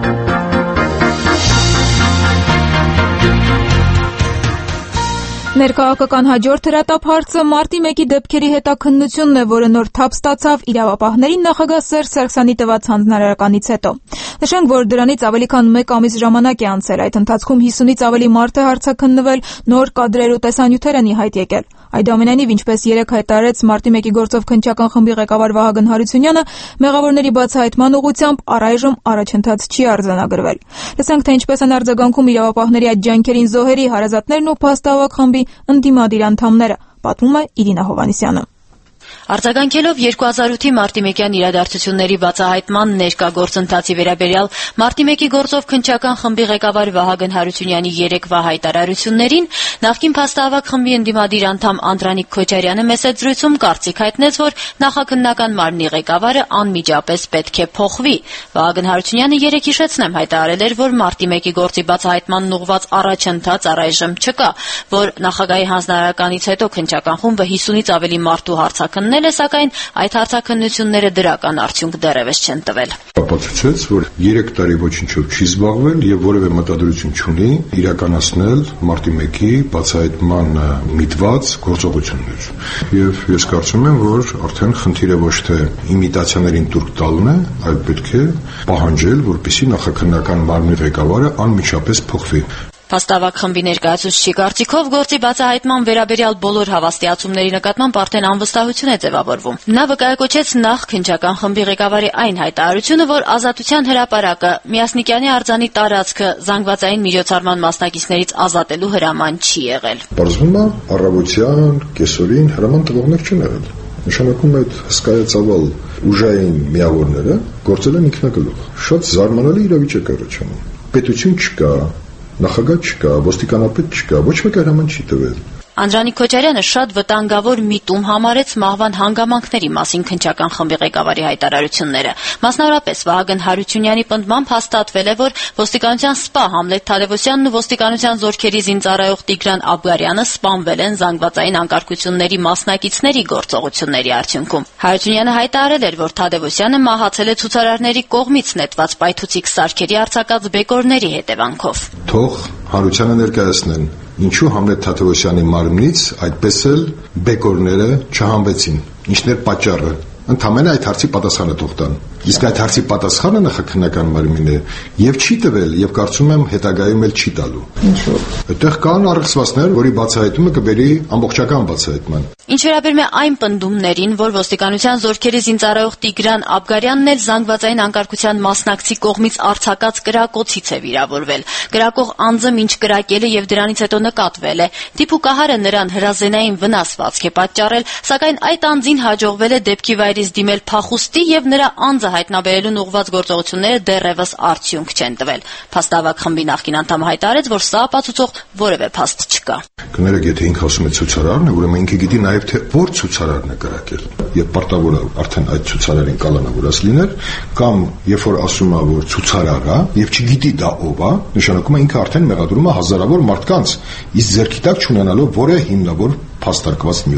Ներքաղաքական հաջորդ հրատապ հարցը մարտի 1-ի դեպքերի հետաքննությունն է, որը նոր թափ ստացավ իրավապահներին նախագահ Սերժ Սարգսյանի տված հանձնարարականից հետո։ Նշենք, որ դրանից ավելի քան 1 ամիս ժամանակ է անցել, այդ ընթացքում 50-ից ավելի մարդ է հարցաքննվել, նոր կադրեր ու տեսանյութեր են ի հայտ եկել։ Այդուամենայնիվ, ինչպես երեկ հայտարարեց մարտի 1-ի գործով քննչական խմբի ղեկավար Վահագն Հարությունյանը, մեղավորների բացահայտման ուղղությամբ առայժմ առաջընթաց չի արձանագրվել։ Լսենք, թե ինչպես են արձագանքում իրավապահների այդ ջանքերին զոհերի հարազատներն ու փաստահավաք խմբի ընդդիմադիր անդամները, պատմում է Իրինա Հովհաննիսյանը։ Արձագանքելով 2008-ի մարտի 1-յան իրադարձությունների բացահայտման ներկա գործընթացի վերաբերյալ մարտի 1-ի գործով քննչական խմբի ղեկավար Վահագն Հարությունյանի երեկվա հայտարարություններին նախկին փաստահավաք խմբի ընդդիմադիր անդամ Անդրանիկ Քոչարյանը մեծ զրույցում կարծիք հայտնեց, որ նախաքննական մարմնի ղեկավարը անմիջապես պետք է փոխվի։ Վահագն Հարությունյանը երեկ հիշեցնեմ հայտարարել էր, որ մարտի 1-ի գործի բացահայտմանն ուղղված առաջընթաց առայժմ չկա, որ նախագահի հանձնարարականից հետո քննչական խումբը 50-ից ավելի մարդու հարցաքննել է, սակայն այդ հարցաքննությունները դրական արդյունք դեռևս չեն տվել։ Ապացուցեց, որ 3 տարի ոչինչով չի զբաղվել եւ որևէ մտադրություն չունի իրականացնել մարտի 1-ի բացահայտման միտված գործողություններ։ Եվ ես կարծում եմ, որ արդեն խնդիրը ոչ թե իմիտացիաներին տուրք տալն է, այլ պետք է պահանջել, որպեսզի նախաքննական մարմնի ղեկավարը անմիջապես փոխվի։ Փաստահավաք խմբի ներկայացուցչի կարծիքով գործի բացահայտման վերաբերյալ բոլոր հավաստիացումների նկատմամբ արդեն անվստահություն է ձևավորվում։ Նա վկայակոչեց նախ քննչական խմբի ղեկավարի այն հայտարարությունը, որ Ազատության հրապարակը Միասնիկյանի արձանի տարածքը զանգվածային միջոցառման մասնակիցներից ազատելու հրաման չի եղել։ Պարզվում է, առավոտյան, կեսօրին հրաման տվողներ չեն եղել։ Նշանակում է այդ հսկայածավալ ուժային միավորները գործել են ինքնագլուխ։ Շատ զարմանալի իրավիճակ է առաջանում։ Պետություն չկա, նախագահ չկա, ոստիկանապետ չկա, ոչ մեկ հրաման չի տվել։ Անդրանիկ Քոչարյանը շատ վտանգավոր միտում համարեց մահվան հանգամանքների մասին քննչական խմբի ղեկավարի հայտարարությունները։ Մասնավորապես Վահագն Հարությունյանի պնդմամբ հաստատվել է, որ ոստիկանության սպա Համլետ Թադևոսյանն ու ոստիկանության զորքերի զինծառայող Տիգրան Աբգարյանը սպանվել են զանգվածային անկարգությունների մասնակիցների գործողությունների արդյունքում։ Հարությունյանը հայտարարել էր, որ Թադևոսյանը մահացել է ցուցարարների կողմից նետված պայթուցիկ սարքերի արձակած բեկորների հետևանքով։ Թող Հարությանը ներկայացնեն, ինչու Համլետ Թադևոսյանի մարմնից այդպես էլ բեկորները չհանվեցին, ինչն էր պատճառը։ Ընդամենը այդ հարցի պատասխանը թող տան։ Իսկ այդ հարցի պատասխանը նախաքննական մարմինը եւ չի տվել, եւ կարծում եմ հետագայում էլ չի տալու։ Ինչու՞։ Այդտեղ կան առեղծվածներ, որի բացահայտումը կբերի ամբողջական բացահայտման։ Ինչ վերաբերում է այն պնդումներին, որ ոստիկանության զորքերի զինծառայող Տիգրան Աբգարյանն էլ զանգվածային անկարգության մասնակցի կողմից արձակած կրակոցից է վիրավորվել։ Կրակող անձը մինչ կրակել է եւ դրանից հետո նկատվել է։ Դիպուկահարը նրան հրազենային վնասվածք է պատճառել, սակայն այդ անձին հաջողվել է դեպքի վայրից դիմել փախուստի եւ նրա անձը հայտնաբերելուն ուղղված գործողությունները դեռևս արդյունք չեն տվել։ Փաստահավաք խմբի նախկին անդամը հայտարարեց, որ սա ապացուցող որևէ փաստ չկա։ Կներեք, եթե ինքը ասում է ցուցարարն է, ուրեմն ինքը գիտի նաեւ թե որ ցուցարարն է կրակել եւ պարտավոր է արդեն այդ ցուցարարին կալանավորած լինել, կամ երբ որ ասում է որ ցուցարար է եւ չգիտի դա ով է, նշանակում է ինքը արդեն մեղադրում է հազարավոր մարդկանց, իսկ ձեռքի տակ չունենալով որևէ հիմնավոր փաստարկված նյութ։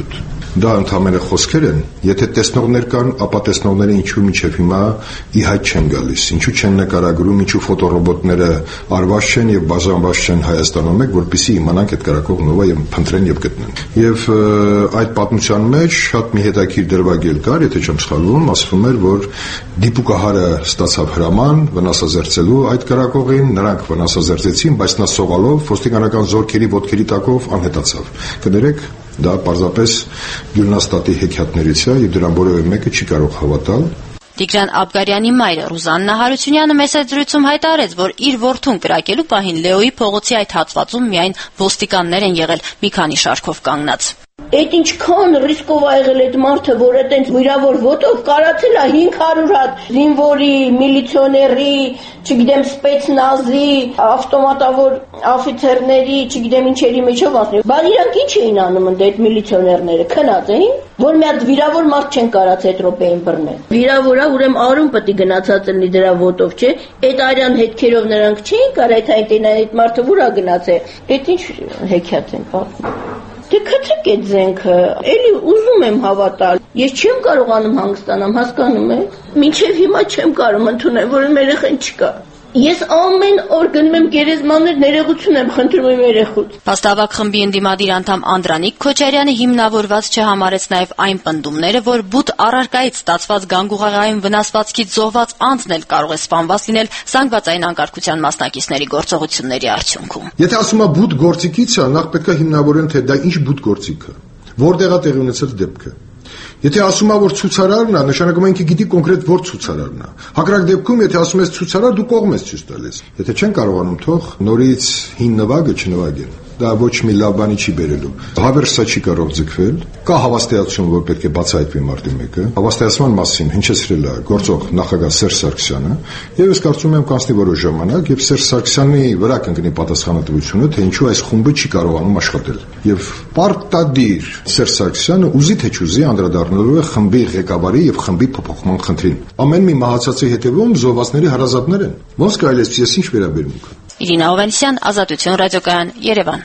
դա ընդհանրապես խոսքեր են, եթե տեսնողներ կան, ապա տեսնողները ինչու մինչև հիմա ի հայտ չեն գալիս, ինչու չեն նկարագրում, ինչու ֆոտոռոբոտները արված չեն եւ բաժանված չեն Հայաստանում մեկ, որպեսզի իմանանք այդ կրակողն ով է եւ փնտրեն եւ գտնեն։ Եվ այդ պատմության մեջ շատ մի հետաքրքիր դրվագ կար, եթե չեմ սխալվում, ասվում էր, որ դիպուկահարը ստացավ հրաման վնասազերծելու այդ կրակողին, նրանք վնասազերծեցին, բայց նա սողալով ոստիկանական զորքերի ոտքերի տակով անհետացավ։ Կներեք, դա պարզապես Գյուլնաստատի հեքիաթներից է եւ դրան որևէ մեկը չի կարող հավատալ։ Տիգրան Աբգարյանի մայրը Ռուզաննա Հարությունյանը մեծ զրույցում հայտարարեց, որ իր որդուն կրակելու պահին Լեոյի փողոցի այդ հատվածում միայն ոստիկաններ են եղել, մի քանի շարքով կանգնած։ Այդ ինչքան ռիսկով ա եղել այդ մարդը, որ այտենց վիրավոր ոտով կարացել է 500 հատ զինվորի, միլիցիոների, չգիտեմ, սպեցնազի, ավտոմատավոր օֆիցերների, չգիտեմ ինչերի մեջով ասնի։ Բայց իրանք ինչ էին անում ընդ այդ միլիցիոներները, քնած էին, որ մի հատ վիրավոր մարդ չեն կարաց այդ րոպեին բռնել։ Վիրավորա, ուրեմն արուն պետք է գնացած լինի դրա ոտով, չէ՞։ Այդ արյան հետքերով նրանք չէին կարա այդ մարդը ուր ա գնացել։ Այդ ինչ հեքիաթ են պատմում։ Դե քցեք այդ զենքը, էլի ուզում եմ հավատալ, ես չեմ կարողանում հանգստանամ, հասկանում եք, մինչև հիմա չեմ կարող ընդունել, որ իմ երեխան չկա։ Ես ամեն օր գնում եմ գերեզմաններ, ներողություն եմ խնդրում իմ երեխուց։ Փաստավակ խմբի ընդդիմադիր անդամ Անդրանիկ Քոչարյանը հիմնավորված չհամարեց նաև այն պնդումները, որ բուտ առարկայից ստացված գանգուղեղային վնասվածքից զոհված անձն էլ կարող է սպանված լինել զանգվածային անկարգության մասնակիցների գործողությունների արդյունքում։ Եթե ասում է բուտ գործիքից է, նախ պետք է հիմնավորեն, թե դա ինչ բուտ գործիք է, որտեղ է տեղի ունեցել դեպքը։ Եթե ասում է, որ ցուցարարն է, նշանակում է ինքը գիտի կոնկրետ որ ցուցարարն է։ Հակառակ դեպքում, եթե ասում ես ցուցարար, դու կողմ ես ցույց տալիս։ Եթե չեն կարողանում, թող նորից հին նվագը չնվագեն։ Դա ոչ մի լավ բանի չի բերելու։ Հավերժ սա չի կարող ձգվել։ Կա հավաստիացում, որ պետք է բացահայտվի մարտի 1-ը։ Հավաստիացման մասին հնչեցրել է գործող նախագահ Սերժ Սարգսյանը, եւ ես կարծում եմ կանցնի որոշ ժամանակ, եւ Սերժ Սարգսյանի վրա կընկնի պատասխանատվությունը, թե ինչու այս խումբը չի կարողանում աշխատել։ Եվ պարտադիր Սերժ Սարգսյանը ուզի թե չուզի անդրադառնալու է խմբի ղեկավարի եւ խմբի փոփոխման խնդրին։ Ամեն մի մահացածի հետևում զոհվածների հարազատներ են։ Ոնց կարելի է այսպես ինչ վերաբերմունք։ Իրինա Հովանեսյան, Ազատություն ռադիոկայան, Երևան։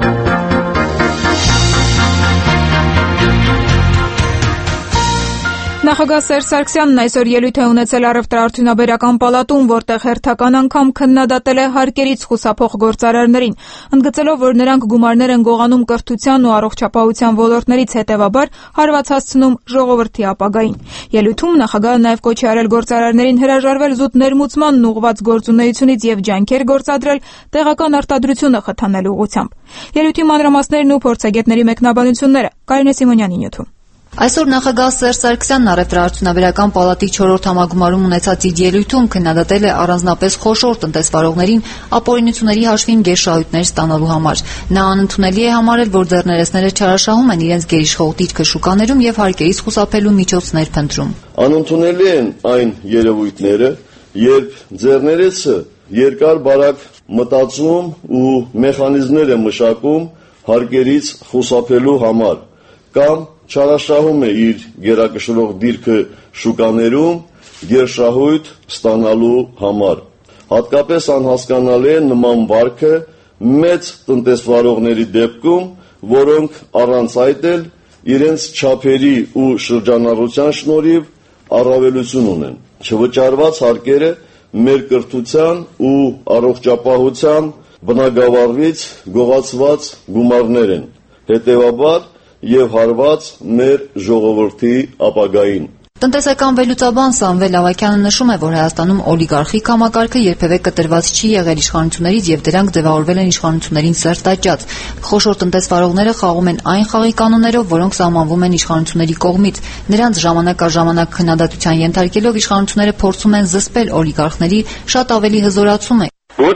Նախագահ Սերժ Սարգսյանն այսօր ելույթ է ունեցել առևտրաարդյունաբերական պալատում, որտեղ հերթական անգամ քննադատել է հարկերից խուսափող գործարարներին, ընդգծելով, որ նրանք գումարներ են գողանում կրթության ու առողջապահության ոլորտներից, հետևաբար հարված հասցնում ժողովրդի ապագային։ Ելույթում նախագահը նաև կոչ է արել գործարարներին հրաժարվել զուտ ներմուծմանն ուղղված գործունեությունից եւ ջանքեր գործադրել տեղական արտադրությունը խթանելու ուղղությամբ։ Ելույթի մանրամասներն ու փորձագետների մեկնաբանությունները Կարինե Սիմոնյանի նյութում։ Այսօր նախագահ Սերժ Սարգսյանն առևտրաարդյունաբերական պալատի 4-րդ համագումարում ունեցած իր ելույթում քննադատել է առանձնապես խոշոր տնտեսվարողներին ապօրինությունների հաշվին գերշահույթներ ստանալու համար։ Նա անընդունելի է համարել, որ ձեռներեցները չարաշահում են իրենց գերիշխող դիրքը շուկաներում եւ հարկերից խուսափելու միջոցներ փնտրում։ Անընդունելի են այն երևույթները, երբ ձեռներեցը երկար-բարակ մտածում ու մեխանիզմներ է մշակում հարկերից խուսափելու համար կամ չարաշահում է իր գերակշռող դիրքը շուկաներում գերշահույթ ստանալու համար։ Հատկապես անհասկանալի է նման վարքը մեծ տնտեսվարողների դեպքում, որոնք առանց այդ էլ իրենց չափերի ու շրջանառության շնորհիվ առավելություն ունեն։ Չվճարված հարկերը մեր կրթության ու առողջապահության բնագավառից գողացված գումարներ են, հետևաբար եւ հարված մեր ժողովրդի ապագային։ Տնտեսական վերլուծաբան Սամվել Ավագյանը նշում է, որ Հայաստանում օլիգարխիկ համակարգը երբևէ կտրված չի եղել իշխանություններից եւ դրանք ձևավորվել են իշխանություններին սերտաճած։ Խոշոր տնտեսվարողները խաղում են այն խաղի կանոններով, որոնք սահմանվում են իշխանությունների կողմից։ Նրանց ժամանակ առ ժամանակ քննադատության ենթարկելով իշխանությունները փորձում են զսպել օլիգարխների շատ ավելի հզորացումը։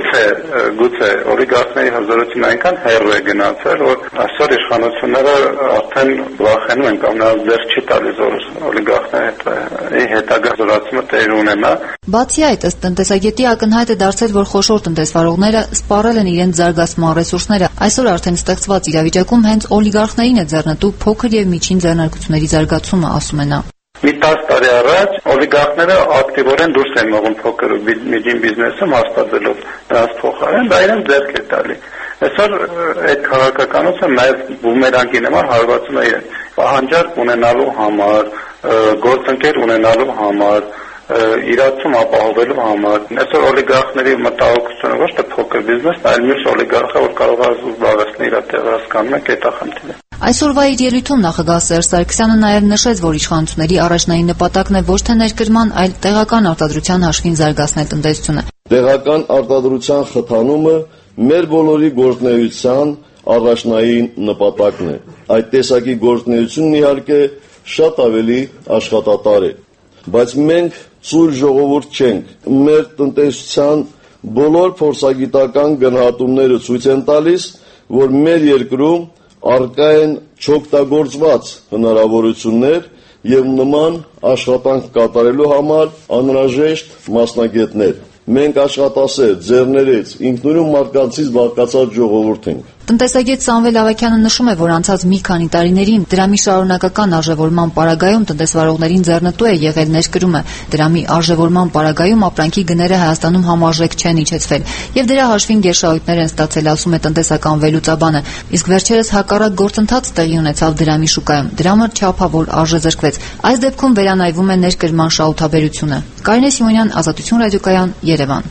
Գուցե օլիգարխների հզորությունը այնքան հեռու է գնացել, որ այսօր իշխանությունները արդեն վախենում են կամ նրանց ձեռք չի տալիս, որ օլիգարխների հետագա հզորացումը տեղի ունենա։ Բացի այդ, ըստ տնտեսագետի ակնհայտ է դարձել, որ խոշոր տնտեսվարողները սպառել են իրենց զարգացման ռեսուրսները։ Այսօր արդեն ստեղծված իրավիճակում հենց օլիգարխներին է ձեռնտու փոքր եւ միջին ձեռնարկությունների զարգացումը, ասում է նա։ Մի 10 տարի առաջ օլիգարխները ակտիվորեն դուրս են մղում փոքր ու միջին բիզնեսում հաստատելով նրանց փոխարեն, դա իրենց ձեռք է տալի։ Այսօր այդ քաղաքականությունը նաև բումերանգի նման հարվածում է իրեն։ պահանջարկ ունենալու համար, գործընկեր ունենալու համար, իրացում ապահովելու համար։ Այսօր օլիգարխների մտահոգությունը ոչ թե փոքր բիզնեսն, այլ մյուս օլիգարխը, որ կարող է զբաղեցնել իր տեղահասկանում է կետախնդիրը։ Այսօրվա իր ելույթում նախագահ Սերժ Սարգսյանը նաև նշեց, որ իշխանությունների առաջնային նպատակն է ոչ թե ներկրման, այլ տեղական արտադրության հաշվին զարգացնել տնտեսությունը։ Տեղական արտադրության խթանումը մեր բոլորի գործունեության առաջնային նպատակն է։ Այդ տեսակի գործունեությունն իհարկե շատ ավելի աշխատատար է, բայց մենք ծույլ ժողովուրդ չենք։ Մեր տնտեսության բոլոր փորձագիտական գնահատումները ցույց են տալիս, որ մեր երկրում առկա են չօգտագործված հնարավորություններ եւ նման աշխատանք կատարելու համար անհրաժեշտ մասնագետներ։ Մենք աշխատասեր, ձեռներեց, ինքնուրույն մարդկանցից բաղկացած ժողովուրդ ենք։ Տնտեսագետ Սամվել Ավագյանը նշում է, որ անցած մի քանի տարիներին դրամի շարունակական արժևորման պարագայում տնտեսվարողներին ձեռնտու է եղել ներկրումը։ Դրամի արժևորման պարագայում ապրանքի գները Հայաստանում համարժեք չեն իջեցվել, եւ դրա հաշվին գերշահույթներ են ստացել, ասում է տնտեսական վերլուծաբանը։ Իսկ վերջերս հակառակ գործընթաց տեղի ունեցավ դրամի շուկայում։ Դրամը չափավոր արժե զրկվեց։ Այս դեպքում վերանայվում է ներկրման շահութաբերությունը։ Կարինե Սիմոնյան, Ազատություն ռադիոկայան, Երևան։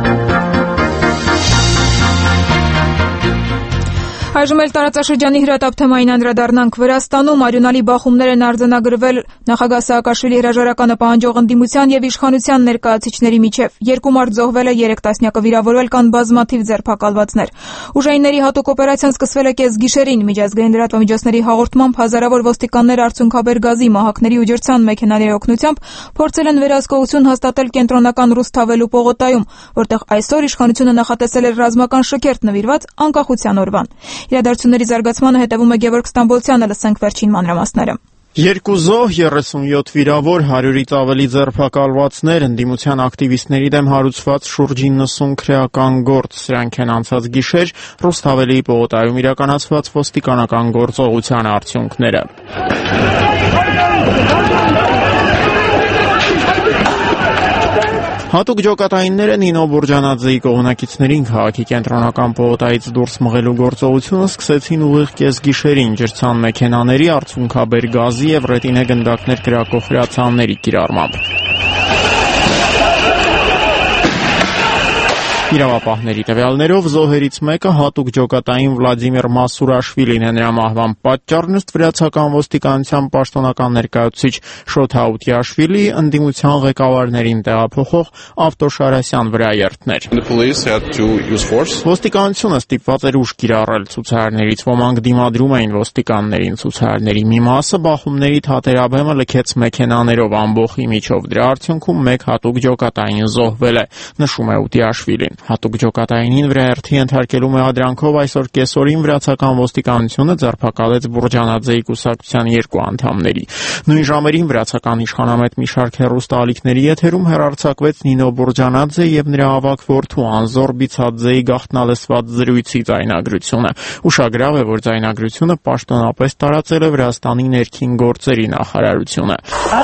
Այժմ էլ տարածաշրջանի հրատապ թեմային անդրադառնանք։ Վրաստանում արյունալի բախումներ են արձանագրվել նախագահ Սաակաշվիլի հրաժարականը պահանջող ընդդիմության եւ իշխանության ներկայացուցիչների միջև։ 2 մարդ զոհվել է, 3 տասնյակը վիրավորվել, կան բազմաթիվ ձերբակալվածներ։ Ուժայինների հատուկ օպերացիան սկսվել է կեսգիշերին։ Միջազգային լրատվամիջոցների հաղորդմամբ հազարավոր ոստիկաններ արցունքաբեր գազի, մահակների ու ջրցան մեքենաների օգնությամբ փորձել են վերահսկողություն հաստատել կենտրոնական Ռուսթավելու պողոտայում, որտեղ այսօր իշխանությունը նախատեսել էր ռազմական շքերթ նվիրված անկախության օրվան։ Իրադարձությունների զարգացմանը հետևում է Գևորգ Ստամբոլցյանը, լսենք վերջին մանրամասները։ 2 զոհ, 37 վիրավոր, 100-ից ավելի ձերբակալվածներ, ընդդիմության ակտիվիստների դեմ հարուցված շուրջ 90 քրեական գործ։ Սրանք են անցած գիշեր Ռուսթավելի պողոտայում իրականացված ոստիկանական գործողության արդյունքները։ Հատուկ ջոկատայինները Նինո Բուրջանաձեի կողմնակիցներին քաղաքի կենտրոնական պողոտայից դուրս մղելու գործողությունը սկսեցին ուղիղ կեսգիշերին ջրցան մեքենաների, արցունքաբեր գազի եւ ռետինե գնդակներ կրակող հրացանների կիրառմամբ։ Իրավապահների տվյալներով զոհերից մեկը հատուկ ջոկատային Վլադիմիր Մասուրաշվիլին է, նրա մահվան պատճառն ըստ վրացական ոստիկանության պաշտոնական ներկայացուցիչ Շոթ Աուտիաշվիլի ընդդիմության ղեկավարներին տեղափոխող Ավտոշարասյան վրաերթն էր։ Ոստիկանությունը ստիպված էր ուժ կիրառել, ցուցարարներից ոմանք դիմադրում էին ոստիկաններին, ցուցարարների մի մասը բախումների թատերաբեմը լքեց մեքենաներով ամբոխի միջով, դրա արդյունքում մեկ հատուկ ջոկատային զոհվել է, նշում է Աուտիաշվիլին։ Հատուկ ջոկատայինին վրաերթի ենթարկելու մեղադրանքով այսօր կեսօրին վրացական ոստիկանությունը ձերբակալեց Բուրջանաձեի կուսակցության 2 անդամների։ Նույն ժամերին վրացական իշխանամետ մի շարք հեռուստաալիքների եթերում հեռարձակվեց Նինո Բուրջանաձե եւ նրա ավագ որդու Անզոր Բիցաձեի գաղտնալսված զրույցի ձայնագրությունը։ Ուշագրավ է, որ ձայնագրությունը պաշտոնապես տարածել է Վրաստանի ներքին գործերի նախարարությունը։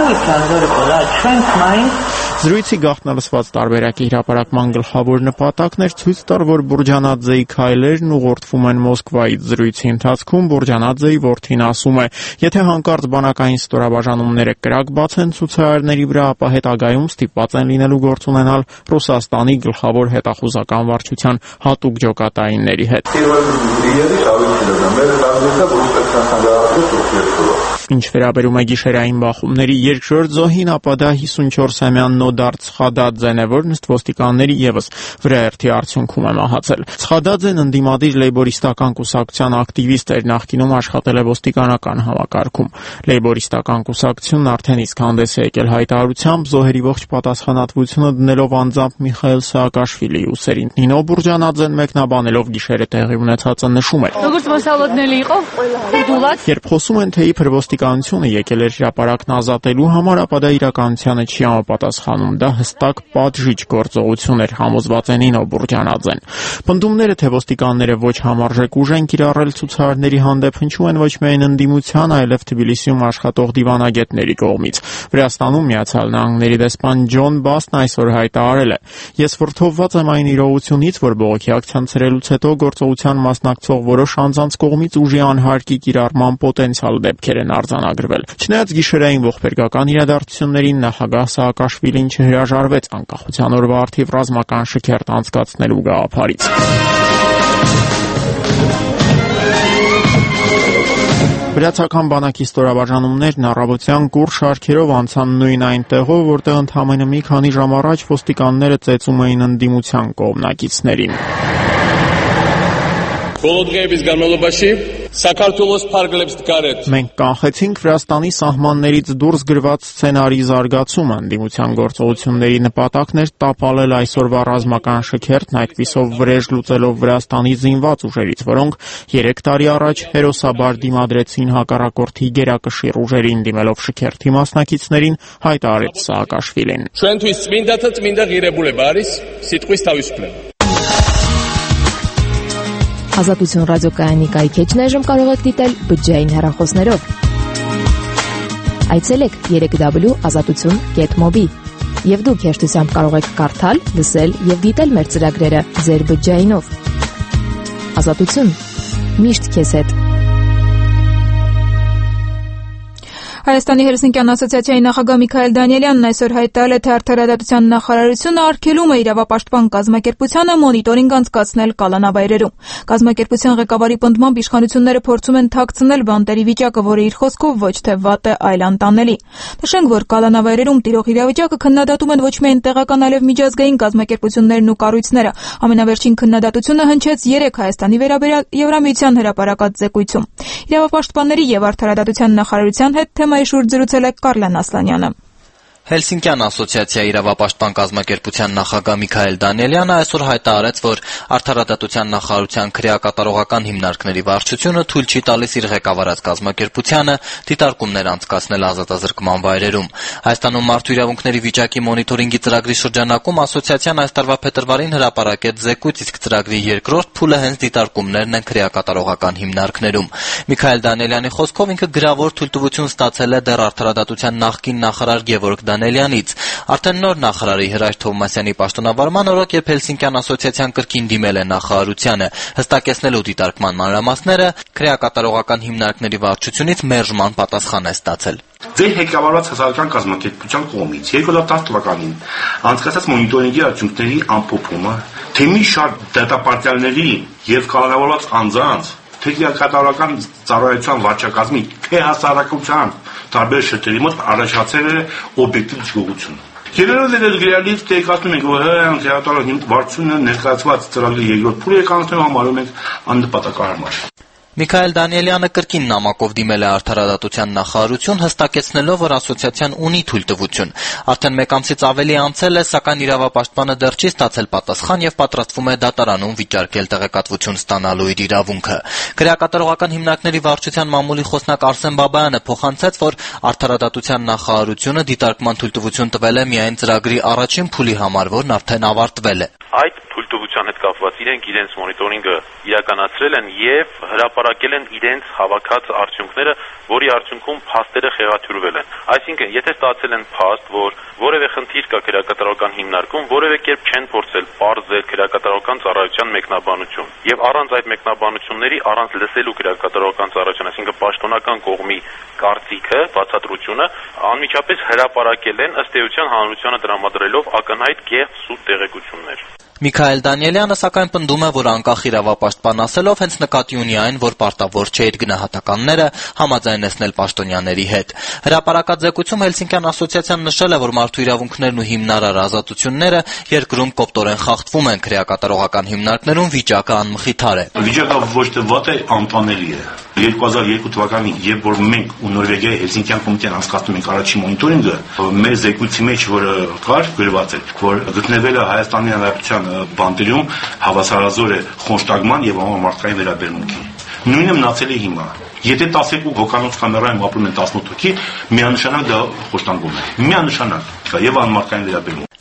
Զրույցի գաղտնալսված տարբերակի հրապարակման գլխավոր նպատակն էր ցույց տալ, որ Բուրջանաձեի քայլերն ուղղորդվում են Մոսկվայից։ Զրույցի ընթացքում Բուրջանաձեի որդին ասում է. «Եթե հանկարծ բանակային ստորաբաժանումները կրակ բացեն ցուցարարների վրա, ապա հետագայում ստիպված են լինելու գործ ունենալ Ռուսաստանի գլխավոր հետախուզական վարչության հատուկ ջոկատայինների հետ»։ Ինչ վերաբերում է գիշերային բախումների երկրորդ զոհին, ապա դա 54-ամյա Նոդար Ցխադաձեն է, որն ըստ ոստիկանների եւս վրաերթի արդյունքում է մահացել։ Ցխադաձեն ընդդիմադիր լեյբորիստական կուսակցության ակտիվիստ էր, նախկինում աշխատել է ոստիկանական համակարգում։ Լեյբորիստական կուսակցությունն արդեն իսկ հանդես է եկել հայտարարությամբ, զոհերի ողջ պատասխանատվությունը դնելով անձամբ Միխայել Սաակաշվիլիի ուսերին։ Նինո Բուրջանաձեն մեկնաբանելով գիշերը տեղի ունեցածը նշում է. «Երբ խոսում են, թե իբր ոստիկանությունը եկել էր հրապարակն ազատելու համար, ապա դա իրականությանը չի համապատասխանում, դա հստակ պատժիչ գործողություն էր», համոզված է Նինո Բուրջանաձեն։ Պնդումները, թե ոստիկանները ոչ համարժեք ուժ են կիրառել ցուցարարների հանդեպ, հնչում են ոչ միայն ընդդիմության, այլև Թբիլիսիում աշխատող դիվանագետների կողմից։ Վրաստանում Միացյալ Նահանգների դեսպան Ջոն Բասն այսօր հայտարարել է. «Ես վրդովված եմ այն իրողությունից, որ բողոքի ակցիան ցրելուց հետո գործողության մասնակցող որոշ անձանց կողմից ուժի անհարկի կիրառման պոտենցիալ դեպքեր են արձանագրվել։ Չնայած գիշերային ողբերգական իրադարձություններին նախագահ Սաակաշվիլին չհրաժարվեց անկախության օրվա առթիվ ռազմական շքերթ անցկացնելու գաղափարից։ Վրացական բանակի ստորաբաժանումներն առավոտյան կուռ շարքերով անցան նույն այն տեղով, որտեղ ընդամենը մի քանի ժամ առաջ ոստիկանները ծեծում էին ընդդիմության կողմնակիցներին։ Բոլոդղեևից Գարմալոբաշի Սակարտուլոս Փարգլեբս Դկարետ։ Մենք կանխեցինք Վրաստանի սահմաններից դուրս գրված սցենարի զարգացումը։ Ընդդիմության գործողությունների նպատակն էր տապալել այսօրվա ռազմական շքերթն, այդպիսով վրեժ լուծելով Վրաստանի զինված ուժերից, որոնք 3 տարի առաջ հերոսաբար դիմադրեցին հակառակորդի գերակշիռ ուժերին, դիմելով շքերթի մասնակիցներին, հայտարարեց Սաակաշվիլին։ Շուենթույս ծմինդաթը ծմինդա գիրեբուլ է բարիս, սիտխույս տավիսպլեմ։ Ազատություն ռադիոկայանի կայքեջն այժմ կարող եք դիտել բջջային հեռախոսներով։ Այցելեք www.azatutun.mobi եւ դուք հեշտությամբ կարող եք կարդալ, լսել եւ դիտել մեր ծրագրերը ձեր բջջայինով։ Ազատություն։ Միշտ քեզ հետ։ Հայաստանի Հելսինկյան ասոցիացիայի նախագահ Միքայել Դանիելյանն այսօր հայտարարել է, թե Արդարադատության նախարարությունը արգելում է իրավապաշտպան կազմակերպությանը մոնիտորինգ անցկացնել կալանավայրերում։ Կազմակերպության ղեկավարի պնդմամբ իշխանությունները փորձում են թաքցնել բանտերի վիճակը, որը իր խոսքով ոչ թե վատ է, այլ անտանելի։ Նշենք, որ կալանավայրերում տիրող իրավիճակը քննադատում են ոչ միայն տեղական, այլև միջազգային կազմակերպություններն ու կառույցները։ Ամենավերջին քննադատությունը հնչեց 3 Հայաստանի վերաբերյալ Եվրամիության հրապարակած զեկույցում։ Իրավապաշտպանների եւ Արդարադատության նախարարության հետ թեմայի շուրջ զրուցել է Կարլեն Ասլանյանը։ Հելսինկյան ասոցիացիայի իրավապաշտպան կազմակերպության նախագահ Միքայել Դանիելյանը այսօր հայտարարեց, որ Արդարադատության նախարարության քրեակատարողական հիմնարկների վարչությունը թույլ չի տալիս իր ղեկավարած կազմակերպությանը դիտարկումներ անցկացնել ազատազրկման վայրերում։ Հայաստանում մարդու իրավունքների վիճակի մոնիտորինգի ծրագրի շրջանակում ասոցիացիան այս տարվա փետրվարին հրապարակեց զեկույց, իսկ ծրագրի երկրորդ փուլը հենց դիտարկումներն են քրեակատարողական հիմնարկներում։ Միքայել Դանիելյանի խոսքով ինքը գրավոր թույլտվություն ստացել է դեռ Արդարադատության նախկին նախարար Գևորգ Դանիելյանից։ Արդեն նոր նախարարի Հրաշ Թովմասյանի պաշտոնավարման օրոք, երբ Հելսինկյան ասոցիացիան կրկին դիմել է նախարարությանը հստակեցնելու դիտարկման մանրամասները, քրեակատարողական հիմնարկների վարչությունից մերժման պատասխան է ստացել։ Ձեր ղեկավարված հասարակական կազմակերպության կողմից 2010 թվականին անցկացած մոնիտորինգի արդյունքների ամփոփումը, թե մի շարք դատապարտյալների եւ կալանավորված անձանց, թե քրեակատարողական ծառայության վարչակազմի, թե հասարակության տարբեր շերտերի մոտ առաջացել է օբյեկտիվ դժգոհություն։ Ելնելով դեր գրալից տեղեկացնում ենք, որ քրեակատարողական վարչությունը ներկայացված ծրագրի երկրորդ փուլը կանցնելու համարում ենք աննպատակահարմար։ Միքայել Դանիելյանը կրկին նամակով դիմել է Արդարադատության նախարարություն, հստակեցնելով, որ ասոցիացիան ունի թույլտվություն։ Արդեն 1 ամսից ավելի անցել է, սակայն իրավապաշտպանը դեռ չի ստացել պատասխան եւ պատրաստվում է դատարանում վիճարկել տեղեկատվություն ստանալու իր իրավունքը։ Քրեակատարողական հիմնարկների վարչության մամուլի խոսնակ Արսեն Բաբայանը փոխանցեց, որ Արդարադատության նախարարությունը դիտարկման թույլտվություն տվել է միայն ծրագրի առաջին փուլի համար, որն արդեն ավարտվել է։ Այդ թույլտվության հետ կապված իրենք իրենց մոնիտորինգը իրականացրել են եւ հրապարակել են իրենց հավաքած արդյունքները, որի արդյունքում փաստերը խեղաթյուրվել են։ Այսինքն, եթե ստացել են փաստ, որ որևէ խնդիր կա քրեակատարողական հիմնարկում, որևէ կերպ չեն փորձել պարզել քրեակատարողական ծառայության մեկնաբանություն, եւ առանց այդ մեկնաբանությունների, առանց լսելու քրեակատարողական ծառայության, այսինքն պաշտոնական կողմի կարծիքը, բացատրությունը, անմիջապես հրապարակել են ըստ էության հանրությանը տրամադրելով ակնհայտ կեղծ սուտ տեղեկություններ։ Միքայել Դանիելյանը սակայն պնդում է, որ անկախ իրավապաշտպան ասելով հենց նկատի ունի այն, որ պարտավոր չէ իր գնահատականները համաձայնեցնել պաշտոնյաների հետ։ Հրապարակած զեկույցում Հելսինկյան ասոցիացիան նշել է, որ մարդու իրավունքներն ու հիմնարար ազատությունները երկրում կոպտորեն խախտվում են, քրեակատարողական հիմնարկներում վիճակը անմխիթար է։ Վիճակը ոչ թե վատ է, անտանելի է։ 2002 թվականին, երբ որ մենք ու Նորվեգիայի Հելսինկյան կոմիտեն անցկացնում ենք առաջին մոնիտորինգը, մեր զեկույցի մեջ, որը կար, գրված էր, որ գտնվել է Հայաստանի Հանրապետության բանտերում հավասարազոր է խոշտագման եւ համամարտկային վերաբերմունքի։ Նույնը մնացել է հիմա։ Եթե 12 հոկանոց կամերայում ապրում են 18 հոգի, միանշանակ դա խոշտանգում է։ Միանշանակ եւ անմարտկային վերաբերմունք։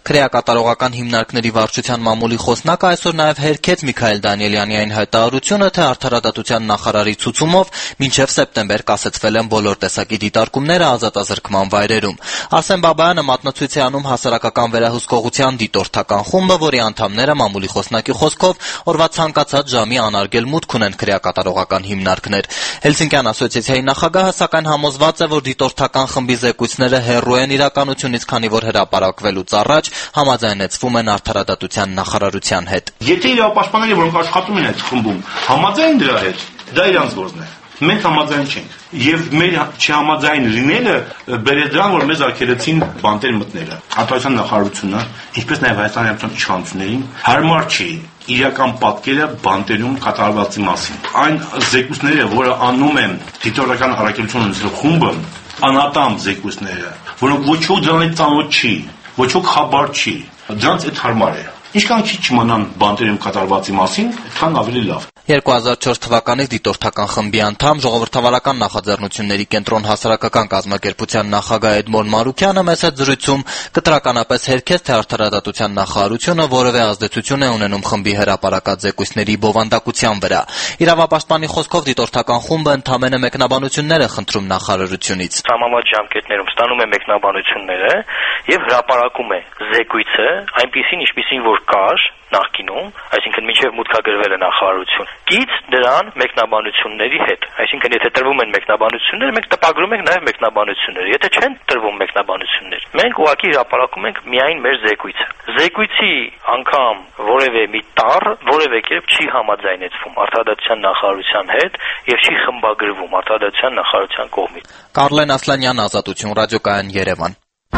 Քրեակատարողական հիմնարկների վարչության մամուլի խոսնակը այսօր նաև հերքեց Միքայել Դանիելյանի այն հայտարարությունը, թե արդարադատության նախարարի ցուցումով մինչև սեպտեմբեր կասեցվել են բոլոր տեսակի դիտարկումները ազատազրկման վայրերում։ Արսեն Բաբայանը մատնացույց է անում հասարակական վերահսկողության դիտորդական խումբը, որի անդամները մամուլի խոսնակի խոսքով օրվա ցանկացած ժամի անարգել մուտք ունեն քրեակատարողական հիմնարկներ։ Հելսինկյան ասոցիացիայի նախագահը սակայն համոզված է, որ դիտորդական խմբի զեկույցները հեռու են իրականությունից, քանի որ հրապարակվելուց առաջ համաձայնեցվում են արդարադատության նախարարության հետ։ Եթե իրավապաշտպանները, որոնք աշխատում են այդ խմբում, համաձայն դրա հետ, դա իրանց գործն է։ Մենք համաձայն չենք։ Եվ մեր չհամաձայն լինելը բերեց դրան, որ մեզ արգելեցին բանտեր մտնելը։ Արտադրության նախարարությունը, ինչպես նաև Հայաստանի Հանրապետության իշխանություններին հարմար չի իրական պատկերը բանտերում կատարվածի մասին։ Այն զեկույցները, որը անում են դիտորդական առաքելություն ունեցող խումբը, անատամ զեկույցները, որոնք ոչ ոք դրանից ծանոթ չի, ոչ ոք խաբար չի, դրանց այդ հարմար է։ Ինչքան քիչ չիմանան բանտերում կատարվածի մասին, այդքան ավելի լավ։ 2004 թվականից դիտորդական խմբի անդամ ժողովրդավարական նախաձեռնությունների կենտրոն հասարակական կազմակերպության նախագահ Էդմոն Մարուկյանը մեծ զրույցում կտրականապես հերքեց, թե արդարադատության նախարարությունը որևէ ազդեցություն է ունենում խմբի հրապարակած զեկույցների բովանդակության վրա։ Իրավապաշտպանի խոսքով դիտորդական խումբը ընդամենը մեկնաբանություններ է խնդրում նախարարությունից։ Սահմանված ժամկետներում ստանում է մեկնաբանությունները եւ հրապարակում է զեկույցը այնպիսին, ինչպիսին որ կար նախկինում, այսինքն մինչև մուտքագրվել է նախարարություն, կից դրան մեկնաբանությունների հետ։ Այսինքն եթե տրվում են մեկնաբանություններ, մենք տպագրում ենք նաև մեկնաբանությունները։ Եթե չեն տրվում մեկնաբանություններ, մենք ուղղակի հրապարակում ենք միայն մեր զեկույցը։ Զեկույցի անգամ որևէ մի տառ որևէ կերպ չի համաձայնեցվում արդարադատության նախարարության հետ եւ չի խմբագրվում արդարադատության նախարարության կողմից։ Կարլեն Ասլանյան, Ազատություն, ռադիոկայան, Երևան։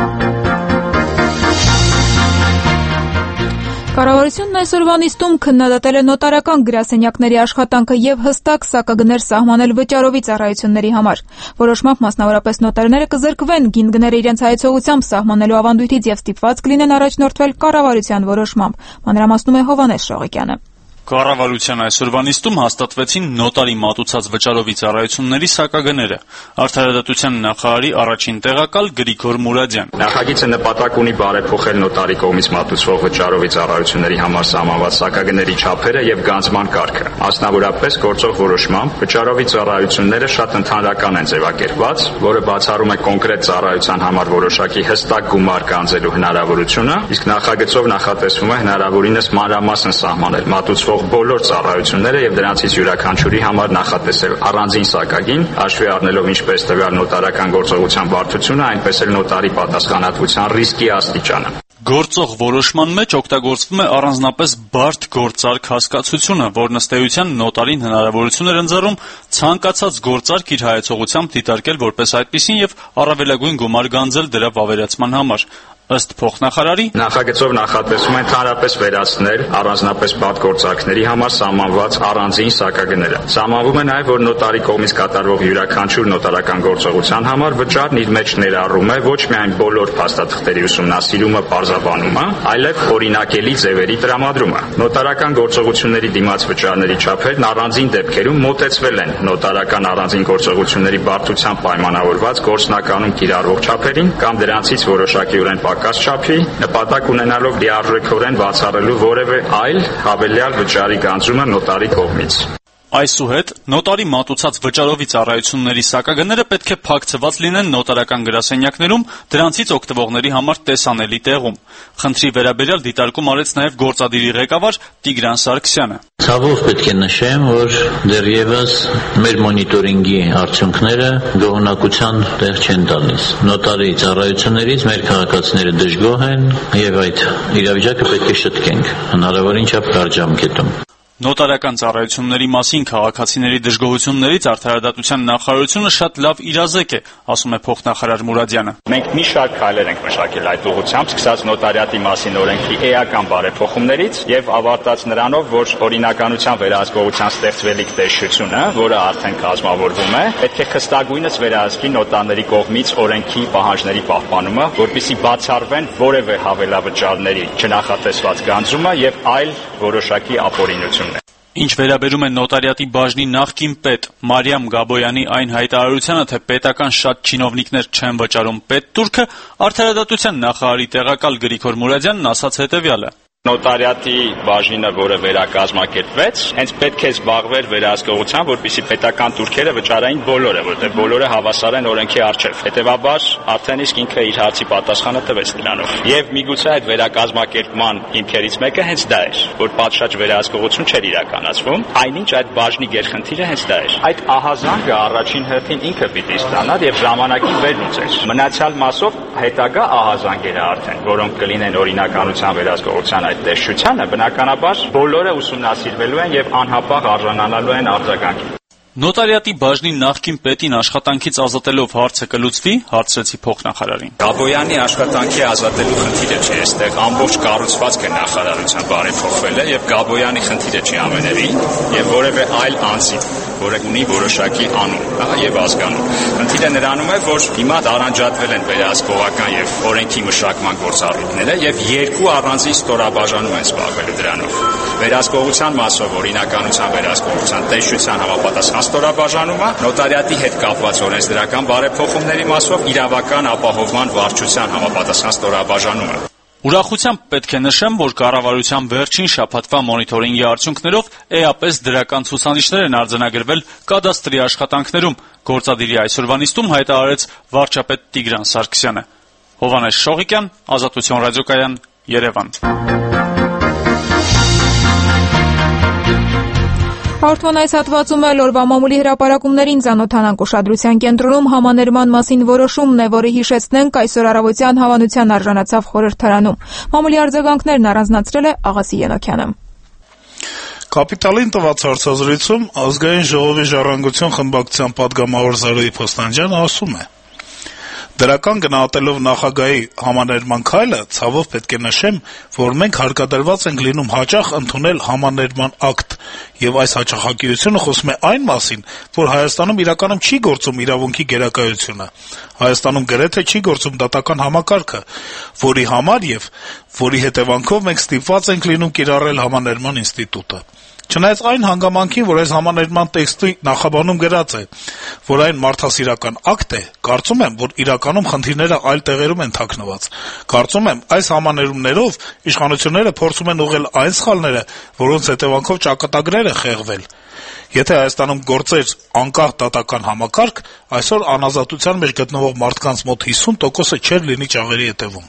Կառավարությունն այսօրվա նիստում քննադատել է նոտարական գրասենյակների աշխատանքը եւ հստակ սակագներ սահմանել վճարովի ծառայությունների համար։ Որոշմամբ մասնավորապես նոտարները կզրկվեն գինգները իրենց հայեցողությամբ սահմանելու ավանդույթից եւ ստիպված կլինեն առաջնորդվել կառավարության որոշմամբ։ Մանրամասնում է Հովհաննես Շողիկյանը։ Կառավարության այսօրվա նիստում հաստատվեցին նոտարի մատուցած վճարովի ծառայությունների սակագները։ Արդարադատության նախարարի առաջին տեղակալ Գրիգոր Մուրադյան։ Նախագիծը նպատակ ունի բարեփոխել նոտարի կողմից մատուցվող վճարովի ծառայությունների համար սահմանված սակագների չափերը եւ գանձման կարգը։ Մասնավորապես գործող որոշմամբ վճարովի ծառայությունները շատ ընդհանրական են ձևակերպված, որը բացառում է կոնկրետ ծառայության համար որոշակի հստակ գումար գանձելու հնարավորությունը, իսկ նախագծով նախատեսվում է հնարավորինս մանրամասն սահմանել մատուցվող բոլոր ծառայությունները եւ դրանցից յուրաքանչյուրի համար նախատեսել առանձին սակագին, հաշվի առնելով ինչպես տվյալ նոտարական գործողության բարդությունը, այնպես էլ նոտարի պատասխանատվության ռիսկի աստիճանը։ Գործող որոշման մեջ օգտագործվում է առանձնապես բարդ գործարք հասկացությունը, որն ըստ էության նոտարին հնարավորություն էր ընձեռում ցանկացած գործարք իր հայեցողությամբ դիտարկել որպես այդպիսին եւ առավելագույն գումար գանձել դրա վավերացման համար։ Ըստ փոխնախարարի նախագծով նախատեսվում է ընդհանրապես վերացնել առանձնապես պատգործարքների համար սահմանված առանձին սակագները։ Սահմանվում է նաև, որ նոտարի կողմից կատարվող յուրաքանչյուր նոտարական գործողության համար վճարն իր մեջ ներառում է ոչ միայն բոլոր փաստաթղթերի ուսումնասիրումը, պարզաբանումը, այլև օրինակելի ձևերի տրամադրումը։ Նոտարական գործողությունների դիմաց վճարների չափերն առանձին դեպքերում մոտեցվել են նոտարական առանձին գործողությունների բարդությամբ պայմանավորված գործնականում կիրառվող չափերին կամ դրանցից որոշակիորեն պակաս չափի, նպատակ ունենալով լիարժեքորեն բացառելու որևէ այլ հավելյալ վճարի գանձումը նոտարի կողմից։ Այսուհետ նոտարի մատուցած վճարովի ծառայությունների սակագները պետք է փակցված լինեն նոտարական գրասենյակներում, դրանցից օգտվողների համար տեսանելի տեղում։ Խնդրի վերաբերյալ դիտարկում արեց նաև գործադիրի ղեկավար Տիգրան Սարգսյանը։ Ցավով պետք է նշեմ, որ դեռևս մեր մոնիտորինգի արդյունքները գոհունակության տեղ չեն տալիս։ Նոտարի ծառայություններից մեր քաղաքացիները դժգոհ են եւ այդ իրավիճակը պետք է շտկենք հնարավորին չափ կարճ ժամկետում։ Նոտարական ծառայությունների մասին քաղաքացիների դժգոհություններից արդարադատության նախարարությունը շատ լավ իրազեկ է, ասում է փոխնախարար Մուրադյանը։ Մենք մի շարք քայլեր ենք մշակել այդ ուղղությամբ, սկսած նոտարիատի մասին օրենքի էական բարեփոխումներից եւ ավարտած նրանով, որ օրինականության վերահսկողության ստեղծվելիք տեսչությունը, որը արդեն կազմավորվում է, պետք է խստագույնս վերահսկի նոտարների կողմից օրենքի պահանջների պահպանումը, որպեսզի բացառվեն որևէ հավելավճարների չնախատեսված գանձումը եւ այլ որոշակի ապօրինություն։ Ինչ վերաբերում է նոտարիատի բաժնի նախկին պետ Մարիամ Գաբոյանի այն հայտարարությանը, թե պետական շատ չինովնիկներ չեն վճարում պետտուրքը, Արդարադատության նախարարի տեղակալ Գրիգոր Մուրադյանն ասաց հետևյալը. Նոտարիատի բաժինը, որը վերակազմակերպվեց, հենց պետք է զբաղվեր վերահսկողությամբ, որպեսզի պետական տուրքերը վճարային բոլորը, որտեղ բոլորը հավասար են օրենքի առջև։ Հետևաբար, արդեն իսկ ինքը իր հարցի պատասխանը տվեց նրանով։ Եվ միգուցե այդ վերակազմակերպման հիմքերից մեկը հենց դա էր, որ պատշաճ վերահսկողություն չէր իրականացվում, այնինչ այդ բաժնի գերխնդիրը հենց դա էր։ Այդ ահազանգը առաջին հերթին ինքը պիտի ստանար եւ ժամանակին վերլուծեր։ Մնացյալ մասով հետագա ահազանգերը արդեն, որոնք կլինեն օրինականության վերահսկողության տեսչությանը, բնականաբար բոլորը ուսումնասիրվելու են եւ անհապաղ արժանանալու են արձագանքի։ Նոտարիատի բաժնի նախկին պետին աշխատանքից ազատելով հարցը կլուծվի, հարցրեցի փոխնախարարին։ Գաբոյանի աշխատանքի ազատելու խնդիրը չէ, այստեղ ամբողջ կառուցվածքը նախարարության բարեփոխվել է եւ Գաբոյանի խնդիրը չի ամենևին եւ որևէ այլ անձի, որը ունի որոշակի անուն եւ ազգանուն։ Խնդիրը նրանում է, որ հիմա տարանջատվել են վերահսկողական եւ օրենքի մշակման գործառույթները եւ երկու առանձին ստորաբաժանում են զբաղվելու դրանով։ Վերահսկողության մասով օրինականության վերահսկողության տեսչության համապատասխան ստորաբաժանումը, նոտարիատի հետ կապված օրենսդրական բարեփոխումների մասով իրավական ապահովման վարչության համապատասխան ստորաբաժանումը։ Ուրախությամբ պետք է նշեմ, որ կառավարության վերջին շաբաթվա մոնիթորինգի արդյունքներով էապես դրական ցուցանիշներ են արձանագրվել կադաստրի աշխատանքներում, գործադիրի այսօրվա նիստում հայտարարեց վարչապետ Տիգրան Սարգսյանը։ Հովհաննես Շողիկյան, Ազատություն ռադիոկայան, Երևան։ Հաղորդման այս հատվածում էլ օրվա մամուլի հրապարակումներին ծանոթանանք ուշադրության կենտրոնում համաներման մասին որոշումն է, որը հիշեցնենք այսօր առավոտյան հավանության արժանացավ խորհրդարանում։ Մամուլի արձագանքներն առանձնացրել է Աղասի Ենոքյանը։ Կապիտալին տված հարցազրույցում Ազգային ժողովի ժառանգություն խմբակցության պատգամավոր Զարուհի Փոստանջյանը ասում է. Դրական գնահատելով նախագահի համաներման քայլը, ցավով պետք է նշեմ, որ մենք հարկադրված ենք լինում հաճախ ընդունել համաներման ակտ, եւ այս հաճախակիությունը խոսում է այն մասին, որ Հայաստանում իրականում չի գործում իրավունքի գերակայությունը։ Հայաստանում գրեթե չի գործում դատական համակարգը, որի համար եւ որի հետևանքով մենք ստիպված ենք լինում կիրառել համաներման ինստիտուտը։ Չնայած այն հանգամանքին, որ այս համաներման տեքստի նախաբանում գրած է, որ այն մարդասիրական ակտ է, կարծում եմ, որ իրականում խնդիրները այլ տեղերում են թաքնված։ Կարծում եմ, այս համաներումներով իշխանությունները փորձում են ուղղել այն սխալները, որոնց հետևանքով ճակատագրեր է խեղվել։ Եթե Հայաստանում գործեր անկախ դատական համակարգ, այսօր անազատության մեջ գտնվող մարդկանց մոտ 50%-ը չէր լինի ճաղերի հետևում։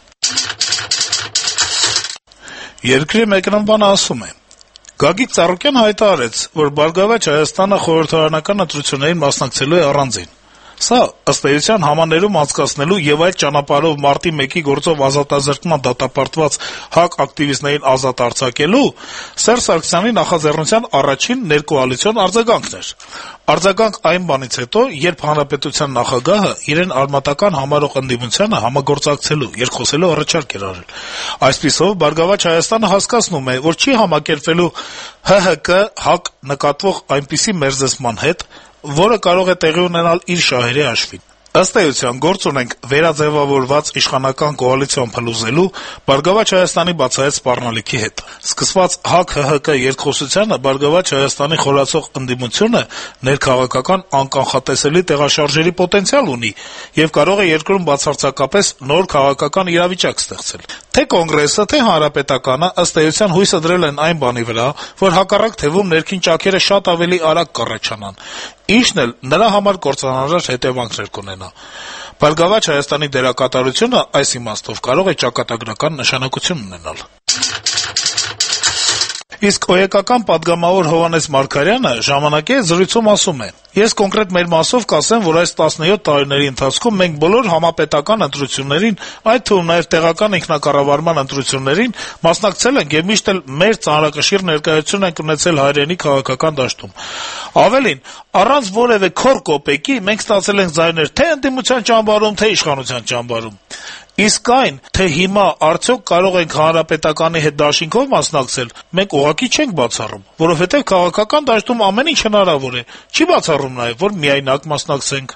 Երկրի մեկնաբանը ասում է. Գագիկ Ծառուկյանը հայտարարեց, որ «Բարգավաճ Հայաստանը» խորհրդարանական ընտրություններին մասնակցելու է առանձին։ Սա, ըստ էության, համաներում անցկացնելու եւ այդ ճանապարհով մարտի 1-ի գործով ազատազրկման դատապարտված ՀԱԿ ակտիվիստներին ազատ արձակելու Սերժ Սարգսյանի նախաձեռնության առաջին ներկոալիցիոն արձագանքն էր։ Արձագանք այն բանից հետո, երբ հանրապետության նախագահը իրեն արմատական համարող ընդդիմությանը համագործակցելու, երկխոսելու առաջարկ էր արել։ Այսպիսով, «Բարգավաճ Հայաստանը» հասկացնում է, որ չի համակերպվելու ՀՀԿ-ՀԱԿ նկատվող այնպիսի մերձեցման հետ, որը կարող է տեղի ունենալ իր շահերի հաշվին։ Ըստ էության, գործ ունենք վերաձևավորված իշխանական կոալիցիան փլուզելու «Բարգավաճ Հայաստանի» բացահայտ սպառնալիքի հետ։ Սկսված ՀԱԿ-ՀՀԿ երկխոսությանը «Բարգավաճ Հայաստանի» խորացող ընդդիմությունը ներքաղաքական անկանխատեսելի տեղաշարժերի պոտենցիալ ունի եւ կարող է երկրում բացարձակապես նոր քաղաքական իրավիճակ ստեղծել։ Թե Կոնգրեսը, թե Հանրապետականը ըստ էության հույսը դրել են այն բանի վրա, որ հակառակ թվում ներքին ճաքերը շատ ավելի արագ կառաջանան, ինչն էլ նրա համար կործանարար հետևանքներ կունենա։ «Բարգավաճ Հայաստանի» դերակատարությունը այս իմաստով կարող է ճակատագրական նշանակություն ունենալ։ Իսկ ՕԵԿ-ական պատգամավոր Հովհաննես Մարգարյանը «Ժամանակ»-ի հետ զրույցում ասում է. «Ես կոնկրետ մեր մասով կասեմ, որ այս 17 տարիների ընթացքում մենք բոլոր համապետական ընտրություններին, այդ թվում նաև տեղական ինքնակառավարման ընտրություններին մասնակցել ենք եւ միշտ էլ մեր ծանրակշիռ ներկայություն ենք ունեցել հայրենի քաղաքական դաշտում։ Ավելին, առանց որևէ քոր կոպեկի մենք ստացել ենք ձայներ թե ընդդիմության ճամբարում, թե իշխանության ճամբարում։ Իսկ այն, թե հիմա արդյոք կարող ենք Հանրապետականի հետ դաշինքով մասնակցել, մենք ուղղակի չենք բացառում, որովհետեւ քաղաքական դաշտում ամեն ինչ հնարավոր է։ Չի բացառում նաեւ, որ միայնակ մասնակցենք»։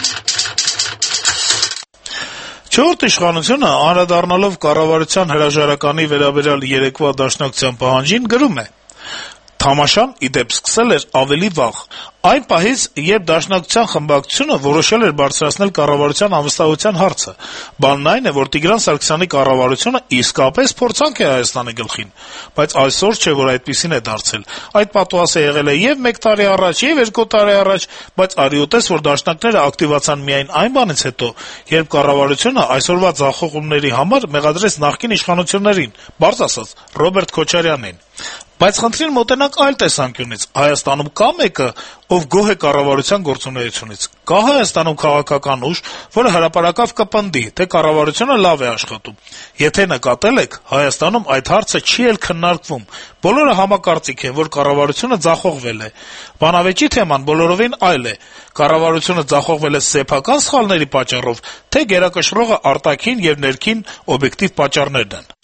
Չորրորդ իշխանությունը, անդրադառնալով կառավարության հրաժարականի վերաբերյալ երեկվա դաշնակցության պահանջին, գրում է. Թամաշան, ի դեպ, սկսել էր ավելի վաղ։ Այն պահից, երբ Դաշնակցության խմբակցությունը որոշել էր բարձրացնել կառավարության անվստահության հարցը, բանն այն է, որ Տիգրան Սարգսյանի կառավարությունը իսկապես փորձանք է Հայաստանի գլխին, բայց այսօր չէ, որ այդպիսին է դարձել։ Այդ պատուհասը եղել է եւ 1 տարի առաջ, եւ 2 տարի առաջ, բայց արի ուտես, որ դաշնակները ակտիվացան միայն այն բանից հետո, երբ կառավարությունը այսօրվա ձախողումների համար մեղադրեց նախկին իշխանություններին, բարձ ասած, Ռոբերտ Քոչարյանին։ Բայց խնդրին մոտենանք այլ տեսանկյունից. Հայաստանում կա մեկը, ով գոհ է կառավարության գործունեությունից։ Կա Հայաստանում քաղաքական ուժ, որը հրապարակավ կպնդի, թե կառավարությունը լավ է աշխատում։ Եթե նկատել եք, Հայաստանում այդ հարցը չի էլ քննարկվում։ Բոլորը համակարծիք են, որ կառավարությունը ձախողվել է։ Բանավեճի թեման բոլորովին այլ է։ Կառավարությունը ձախողվել է սեփական սխալների պատճառով, թե գերակշռողը արտաքին եւ ներքին օբյեկտիվ պատճառներն են։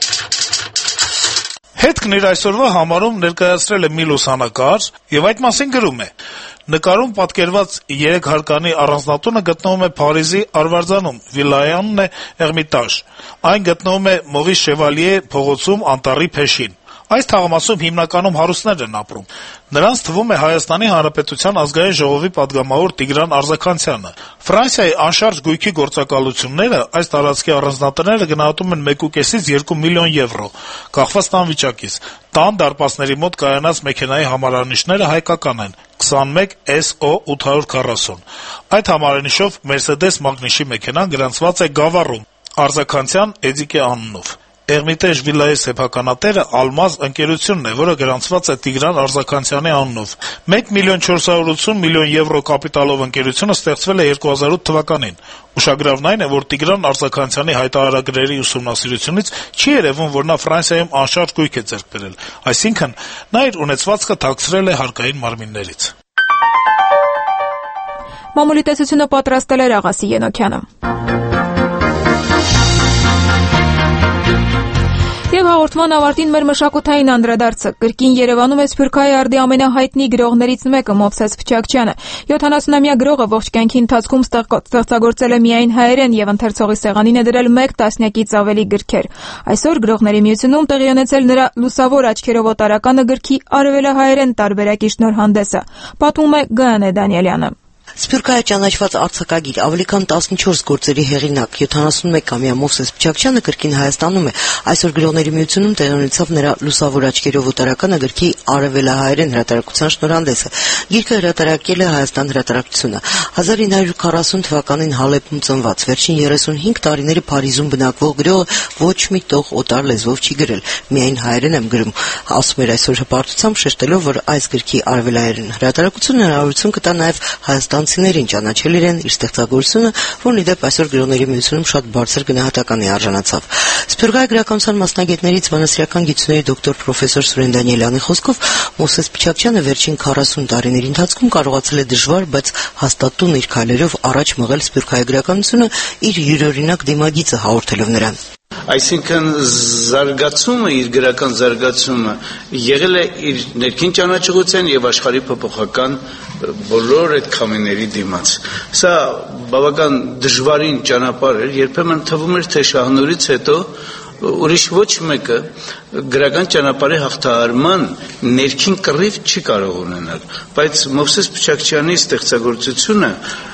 Հետքն իր այսօրվա համարում ներկայացրել է մի լուսանկար եւ այդ մասին գրում է. Նկարում պատկերված 3 հարկանի առանձնատունը գտնվում է Փարիզի Արվարձանում, Վիլայանն է Էրմիտաժ։ Այն գտնվում է Մողիս Շևալիե փողոցում Անտառի փեշին։ Այս թաղամասում հիմնականում հարուստներ են ապրում։ Նրանց թվում է Հայաստանի Հանրապետության ազգային ժողովի падգամավոր Տիգրան Արզականցյանը։ Ֆրանսիայի անշարժ գույքի գործակալությունները այս տարածքի առանձնատները գնահատում են 1.5-ից 2 միլիոն եվրո, կախված տան վիճակից։ Տան դարպասների մոտ կայանած մեքենայի համարանիշները հայկական են՝ 21 SO 840։ Այդ համարանիշով Mercedes Magnus-ի մեքենան գրանցված է Գավառում, Արզականցյան Էդիկե անունով։ Էրմիտեժ վիլայի սեփականատերը Ալմազ ընկերությունն է, որը գրանցված է Տիգրան Արզականցյանի անունով։ 1.480 միլիոն եվրո կապիտալով ընկերությունը ստեղծվել է 2008 թվականին։ Ուշագրավն այն է, որ Տիգրան Արզականցյանի հայտարարագրերի ուսումնասիրությունից չի երևում, որ նա Ֆրանսիայում անշարժ գույք է ձեռք բերել, այսինքն նա իր ունեցվածքը թաքցրել է հարկային մարմիններից։ Մամուլի տեսությունը պատրաստել էր Աղասի Ենոքյանը։ Եվ հաղորդման ավարտին մեր մշակութային անդրադարձը։ Կրկին Երևանում է Սփյուռքահայ արդի ամենահայտնի գրողներից մեկը Մովսես Փչակչյանը։ 70-ամյա գրողը ողջ կյանքի ընթացքում ստեղծագործել է միայն հայերեն եւ ընթերցողի սեղանին է դրել 1 տասնյակից ավելի գրքեր։ Այսօր Գրողների միությունում տեղի ունեցել նրա Լուսավոր աչքերով օտարականը գրքի արևելահայերեն տարբերակի շնորհանդեսը։ Պատմում է Գայանե Դանիելյանը։ Սփյուռքահայ ճանաչված արձակագիր, ավելի քան 14 գործերի հեղինակ, 71-ամյա Մովսես Փչակչյանը կրկին Հայաստանում է։ Այսօր Գրողների միությունում տեղի ունեցավ նրա Լուսավոր աչքերով օտարականը գրքի արևելահայերեն հրատարակության շնորհանդեսը։ Գիրքը հրատարակել է Հայաստան հրատարակությունը։ 1940 թվականին Հալեպում ծնված, վերջին 35 տարիները Փարիզում բնակվող գրողը ոչ մի տող օտար լեզվով չի գրել, միայն հայերեն եմ գրում, ասում էր այսօր հպարտությամբ, շեշտելով, որ այս գրքի արևելահայերեն հրատարակությունը հնարավորություն կտա նաև հայաստանցիներին ճանաչել իրեն, իր ստեղծագործությունը, որն ի դեպ այսօր Գրողների միությունում շատ բարձր գնահատականի արժանացավ։ Սփյուռքահայ գրականության մասնագետներից բանասիրական գիտությունների դոկտոր պրոֆեսոր Սուրեն Դանիելյանի խոսքով Մովսես Փչակչյանը վերջին 40 տարիների ընթացքում կարողացել է դժվար, բայց հաստատուն իր քայլերով առաջ մղել սփյուռքահայ գրականությունը իր յուրօրինակ դիմագիծը հաղորդելով նրան։ Այսինքն զարգացումը, իր գրական զարգացումը եղել է իր ներքին ճանաչողության եւ աշխարհի փոփոխական բոլոր այդ քամիների դիմաց։ Սա բավական դժվարին ճանապարհ էր, երբեմն թվում էր, թե Շահնորից հետո ուրիշ ոչ մեկը գրական ճանապարհի հաղթահարման ներքին կռիվ չի կարող ունենալ, բայց Մովսես Փչակչյանի ստեղծագործությունը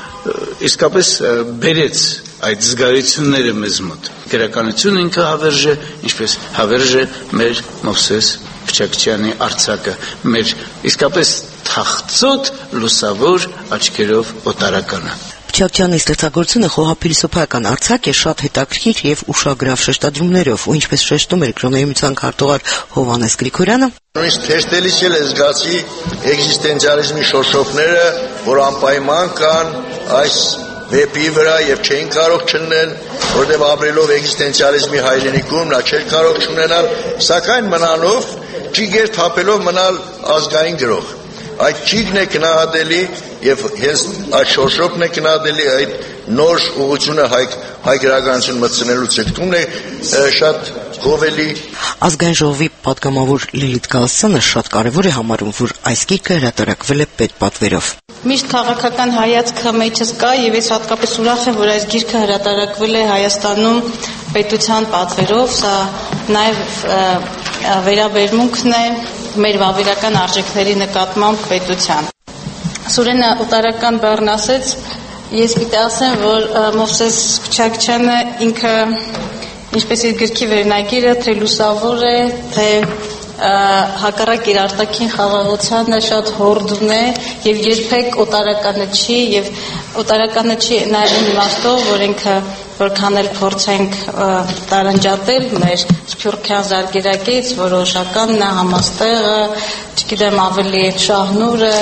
իսկապես բերեց այդ զգայությունները մեզ մոտ։ Գրականությունը ինքը հավերժ է, ինչպես հավերժ է մեր Մովսես Փչակչյանի արձակը, մեր իսկապես թախծոտ լուսավոր աչքերով օտարականը։ Փչակչյանի ստեղծագործությունը խոհափիլիսոփայական արձակ է, շատ հետաքրքիր եւ ուշագրավ շեշտադրումներով, ու ինչպես շեշտում էր Գրողների միության քարտուղար Հովհաննես Գրիգորյանը, նույնիսկ թեժտելիս էլ է զգացի էգզիստենցիալիզմի շոշոփները, որ անպայման կան այս վեպի վրա եւ չէին կարող չննել, որտեղ ապրելով էգզիստենցիալիզմի հայրենիքում նա չէր կարող չունենալ, սակայն մնալով ճիգեր թափելով մնալ ազգային գրող։ Այդ ճիգն է գնահատելի եւ հենց այդ շոշոփն է գնահատելի, այդ նոր ուղղությունը հայ գրականություն մտցնելու ցկտումն է շատ գովելի։ Ազգային ժողովի падգամավոր Լիլիթ Գալստյանը շատ կարևոր է համարում, որ այս գիրքը հրատարակվել է պետպատվերով։ Միշտ քաղաքական հայացքը մեջս կա եւ ես հատկապես ուրախ եմ, որ այս գիրքը հրատարակվել է Հայաստանում պետության պատվերով, սա նաեւ վերաբերմունքն է մեր վավերական արժեքների նկատմամբ պետության։ Սուրենը ուտարական բառն ասեց, ես պիտի ասեմ, որ Մովսես Քուչակչյանը ինքը ինչպես իր գրքի վերնագիրը թե լուսավոր է, թե հակառակ իր արտաքին խաղաղությանը շատ հորդուն է եւ երբեք օտարականը չի եւ օտարականը չի նաեւ իմաստով, որ ինքը որքան էլ փորձենք տարանջատել մեր սփյուռքյան զարգերակից, որոշականն է համաստեղը, չգիտեմ ավելի շահնուրը,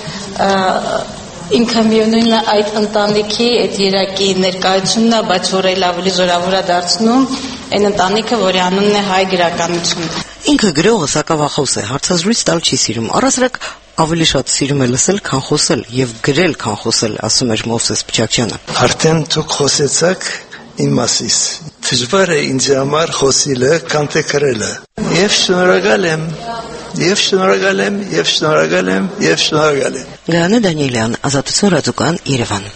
ինքը միևնույնն է այդ ընտանիքի, այդ երակի ներկայությունն է, բայց որ էլ ավելի զորավոր է դարձնում այն ընտանիքը, որի անունն է հայ գրականություն։ Ինքը գրողը սակավախոս է, հարցազրույց տալ չի սիրում, առասարակ ավելի շատ սիրում է լսել, քան խոսել եւ գրել, քան խոսել, ասում էր Մովսես Քուչակչյանը։ Արդեն դուք խոսեցաք իմ մասից։ Դժվար է ինձ համար խոսելը, քան թե գրելը։ Եվ շնորհակալ եմ, եւ շնորհակալ եմ, եւ շնորհակալ եմ, եւ շնորհակալ եմ։ Գայանե Դանիելյան, Ազատություն ռադիոկայան, Երևան։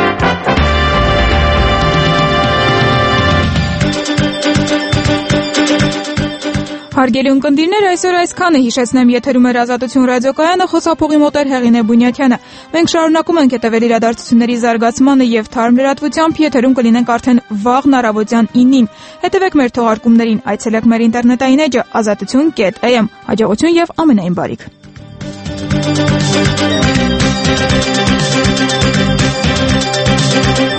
Հարգելի ունկնդիրներ, այսօր այսքանը, հիշեցնեմ, եթերում էր Ազատություն ռադիոկայանը, խոսափողի մոտ էր Հեղինե Բունյակյանը։ Մենք շարունակում ենք հետևել իրադարձությունների զարգացմանը եւ թարմ լրատվությամբ, եթերում կլինենք արդեն վաղն առավոտյան 9-ին։ Հետևեք մեր թողարկումներին, այցելեք մեր ինտերնետային էջը azatutun.am։ Հաջողություն եւ ամենայն բարիք։